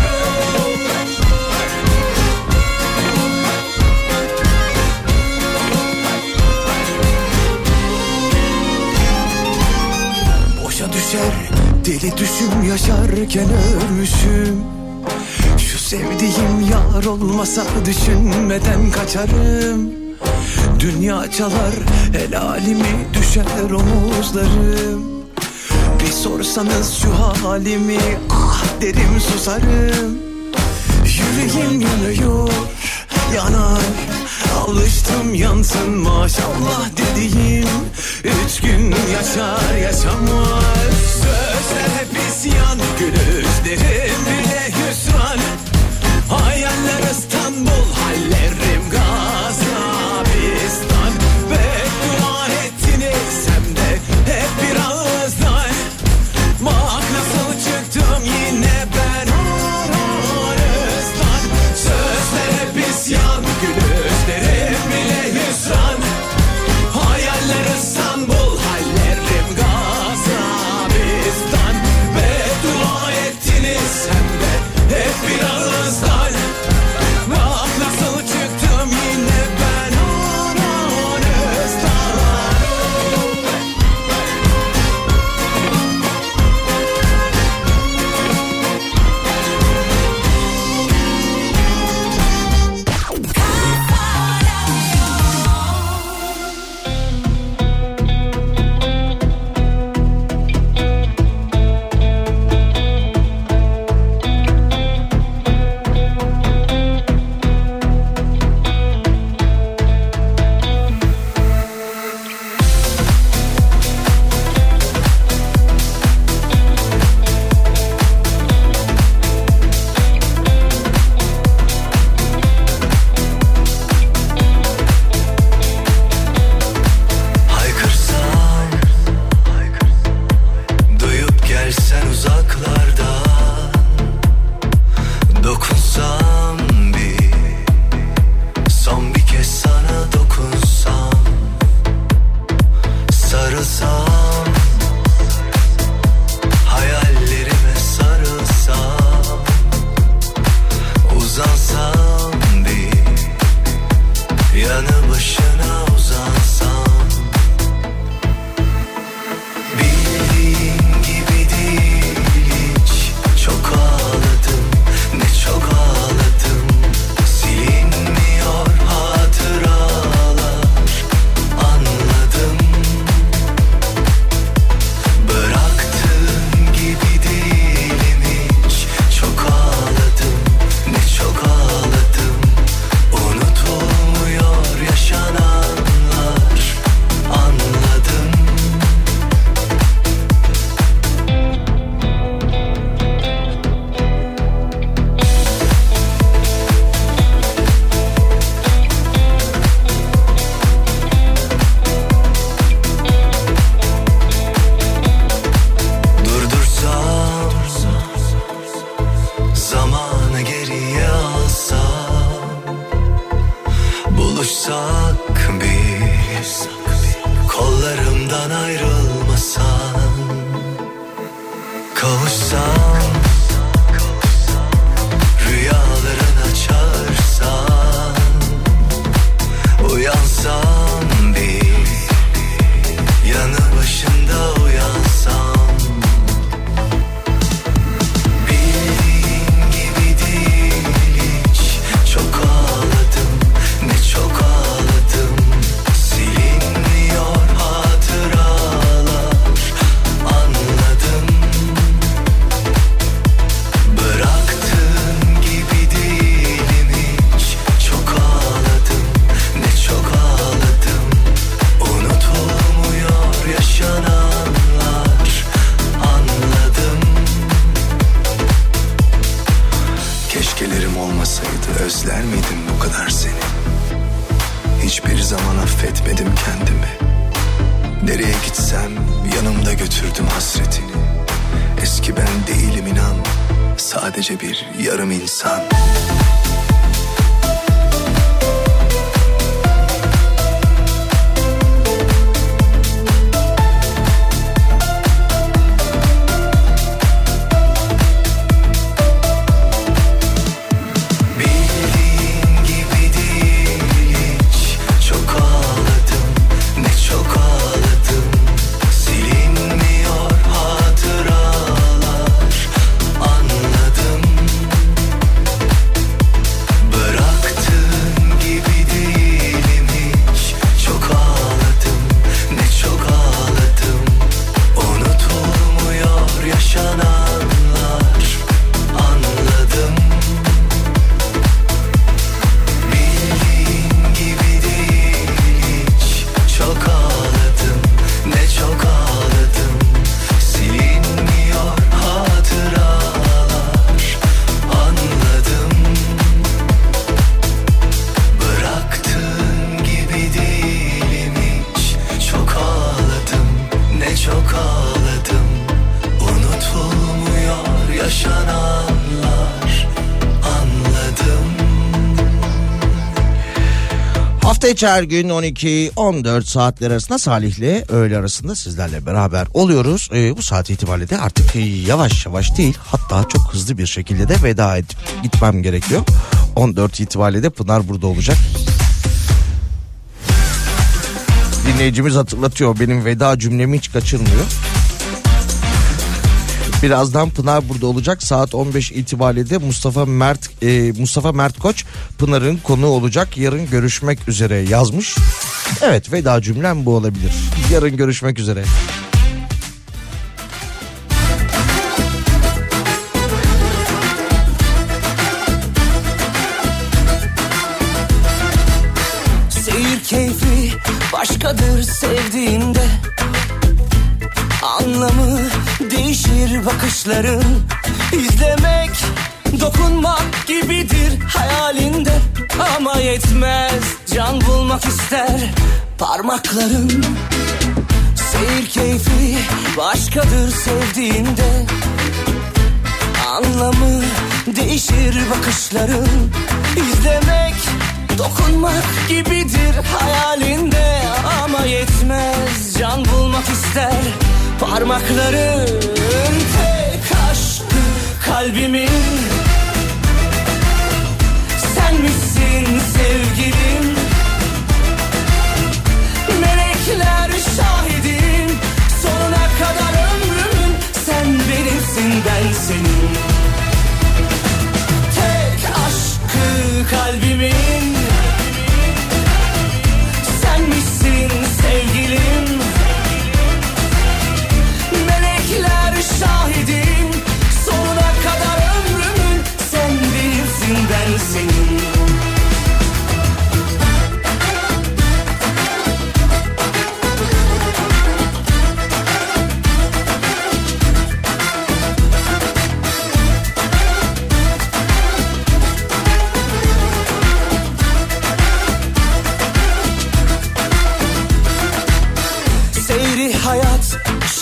Boşa düşer deli düşüm, yaşarken ölmüşüm. Şu sevdiğim yar olmasa düşünmeden kaçarım. Dünya çalar helalimi, düşer omuzlarım. Bir sorsanız şu halimi, ah derim susarım. Yüreğim yanıyor, yanar. Alıştım yansın maşallah dediğim. 3 gün yaşar yaşamaz. Sözler hep isyan, gülüşlerim bile hüsran. Hayaller İstanbul, hallerim Gazabistan. Beddua ettiniz hem de hep bir ağızdan. Bak nasıl çıktım yine ben aranızdan. Sözler hep isyan, gülüşlerim bile hüsran. Hayaller İstanbul, hallerim Gazabistan. Beddua ettiniz hem de hep bir ağızdan. Bak yanı başına uzansam. Bildiğin gibi değil hiç. Çok ağladım, ne çok ağladım. Silinmiyor hatıralar, anladım. Bıraktığın gibi değilim hiç. Çok ağladım, ne çok ağladım. Unutulmuyor yaşananlar, anladım. Durdursam, zamanı geriye alsam, buluşsak biz, kollarımdan ayrılmasan, kavuşsam, rüyalarına çağırsan, uyansam bir, yanı başında uyansam. Bildiğin gibi değil hiç. Çok ağladım, ne çok ağladım. Silinmiyor hatıralar, anladım. Bıraktığın gibi değilim hiç. Çok ağladım, ne çok ağladım. Unutulmuyor yaşananlar, anladım. Keşkelerim olmasaydı özler miydim bu kadar seni? Hiçbir zaman affetmedim kendimi. Nereye gitsem yanımda götürdüm hasretini. Eski ben değilim inan, sadece bir yarım insan. Bildiğin gibi değil hiç. Çok ağladım, ne çok ağladım. Silinmiyor hatıralar, anladım. Bıraktığın gibi değilim hiç. Çok ağladım, ne çok ağladım. Unutulmuyor yaşananlar, anladım. Bildiğin gibi değil hiç. Çok ağladım, ne çok ağladım. Silinmiyor hatıralar, anladım. Bıraktığın gibi değilim hiç. Çok ağladım, ne çok ağladım. Unutulmuyor yaşananlar, anladım. Hafta içi her gün 12-14 saatler arasında Salih'le öğle arasında sizlerle beraber oluyoruz. Bu saat itibariyle de artık yavaş yavaş değil, hatta çok hızlı bir şekilde de veda edip gitmem gerekiyor. 14 itibariyle de Pınar burada olacak. Dinleyicimiz hatırlatıyor, benim veda cümlemi hiç kaçırmıyor. Birazdan Pınar burada olacak. Saat 15 itibariyle de Mustafa Mert Koç Pınar'ın konuğu olacak. Yarın görüşmek üzere yazmış. Evet, veda cümlem bu olabilir. Yarın görüşmek üzere. Seyir keyfi başkadır sevdiğinde. Anlamı değişir bakışların. İzlemek, dokunmak gibidir hayalinde. Ama yetmez, can bulmak ister parmakların. Seyir keyfi başkadır sevdiğinde. Anlamı değişir bakışların. İzlemek, dokunmak gibidir hayalinde. Ama yetmez, can bulmak ister parmakların. Tek aşkı kalbimin sen misin sevgilim?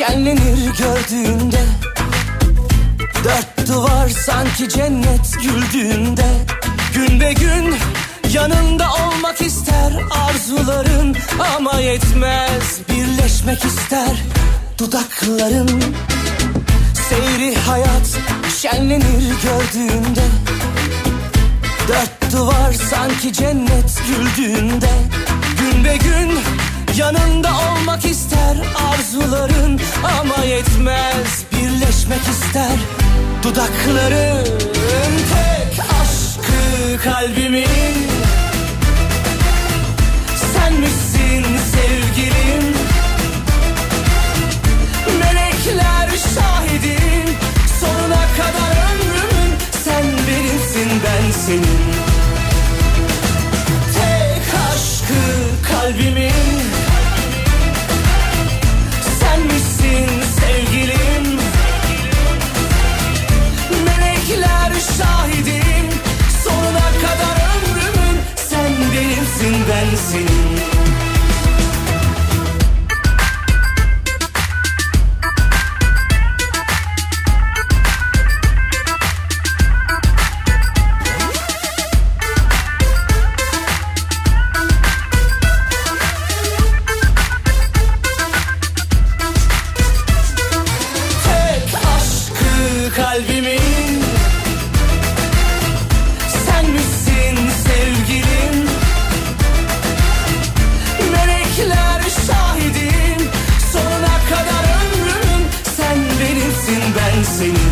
şenlenir gördüğünde. Dört duvar sanki cennet güldüğünde. Gün be gün yanında olmak ister arzuların, ama yetmez birleşmek ister dudakların. Seyri hayat şenlenir gördüğünde. Dört duvar sanki cennet güldüğünde. Gün be gün yanında olmak ister arzuların, ama yetmez birleşmek ister dudakların. Tek aşkı kalbimin sen misin sevgilim? Melekler şahidim, sonuna kadar ömrümün sen benimsin, ben senin. Tek aşkı kalbimin sen misin sevgilim? Melekler şahidim, sonuna kadar ömrümün sen benimsin, ben senin. Kalbimin sen misin sevgilim? Melekler şahidim, sonuna kadar ömrümün sen benimsin, ben senin.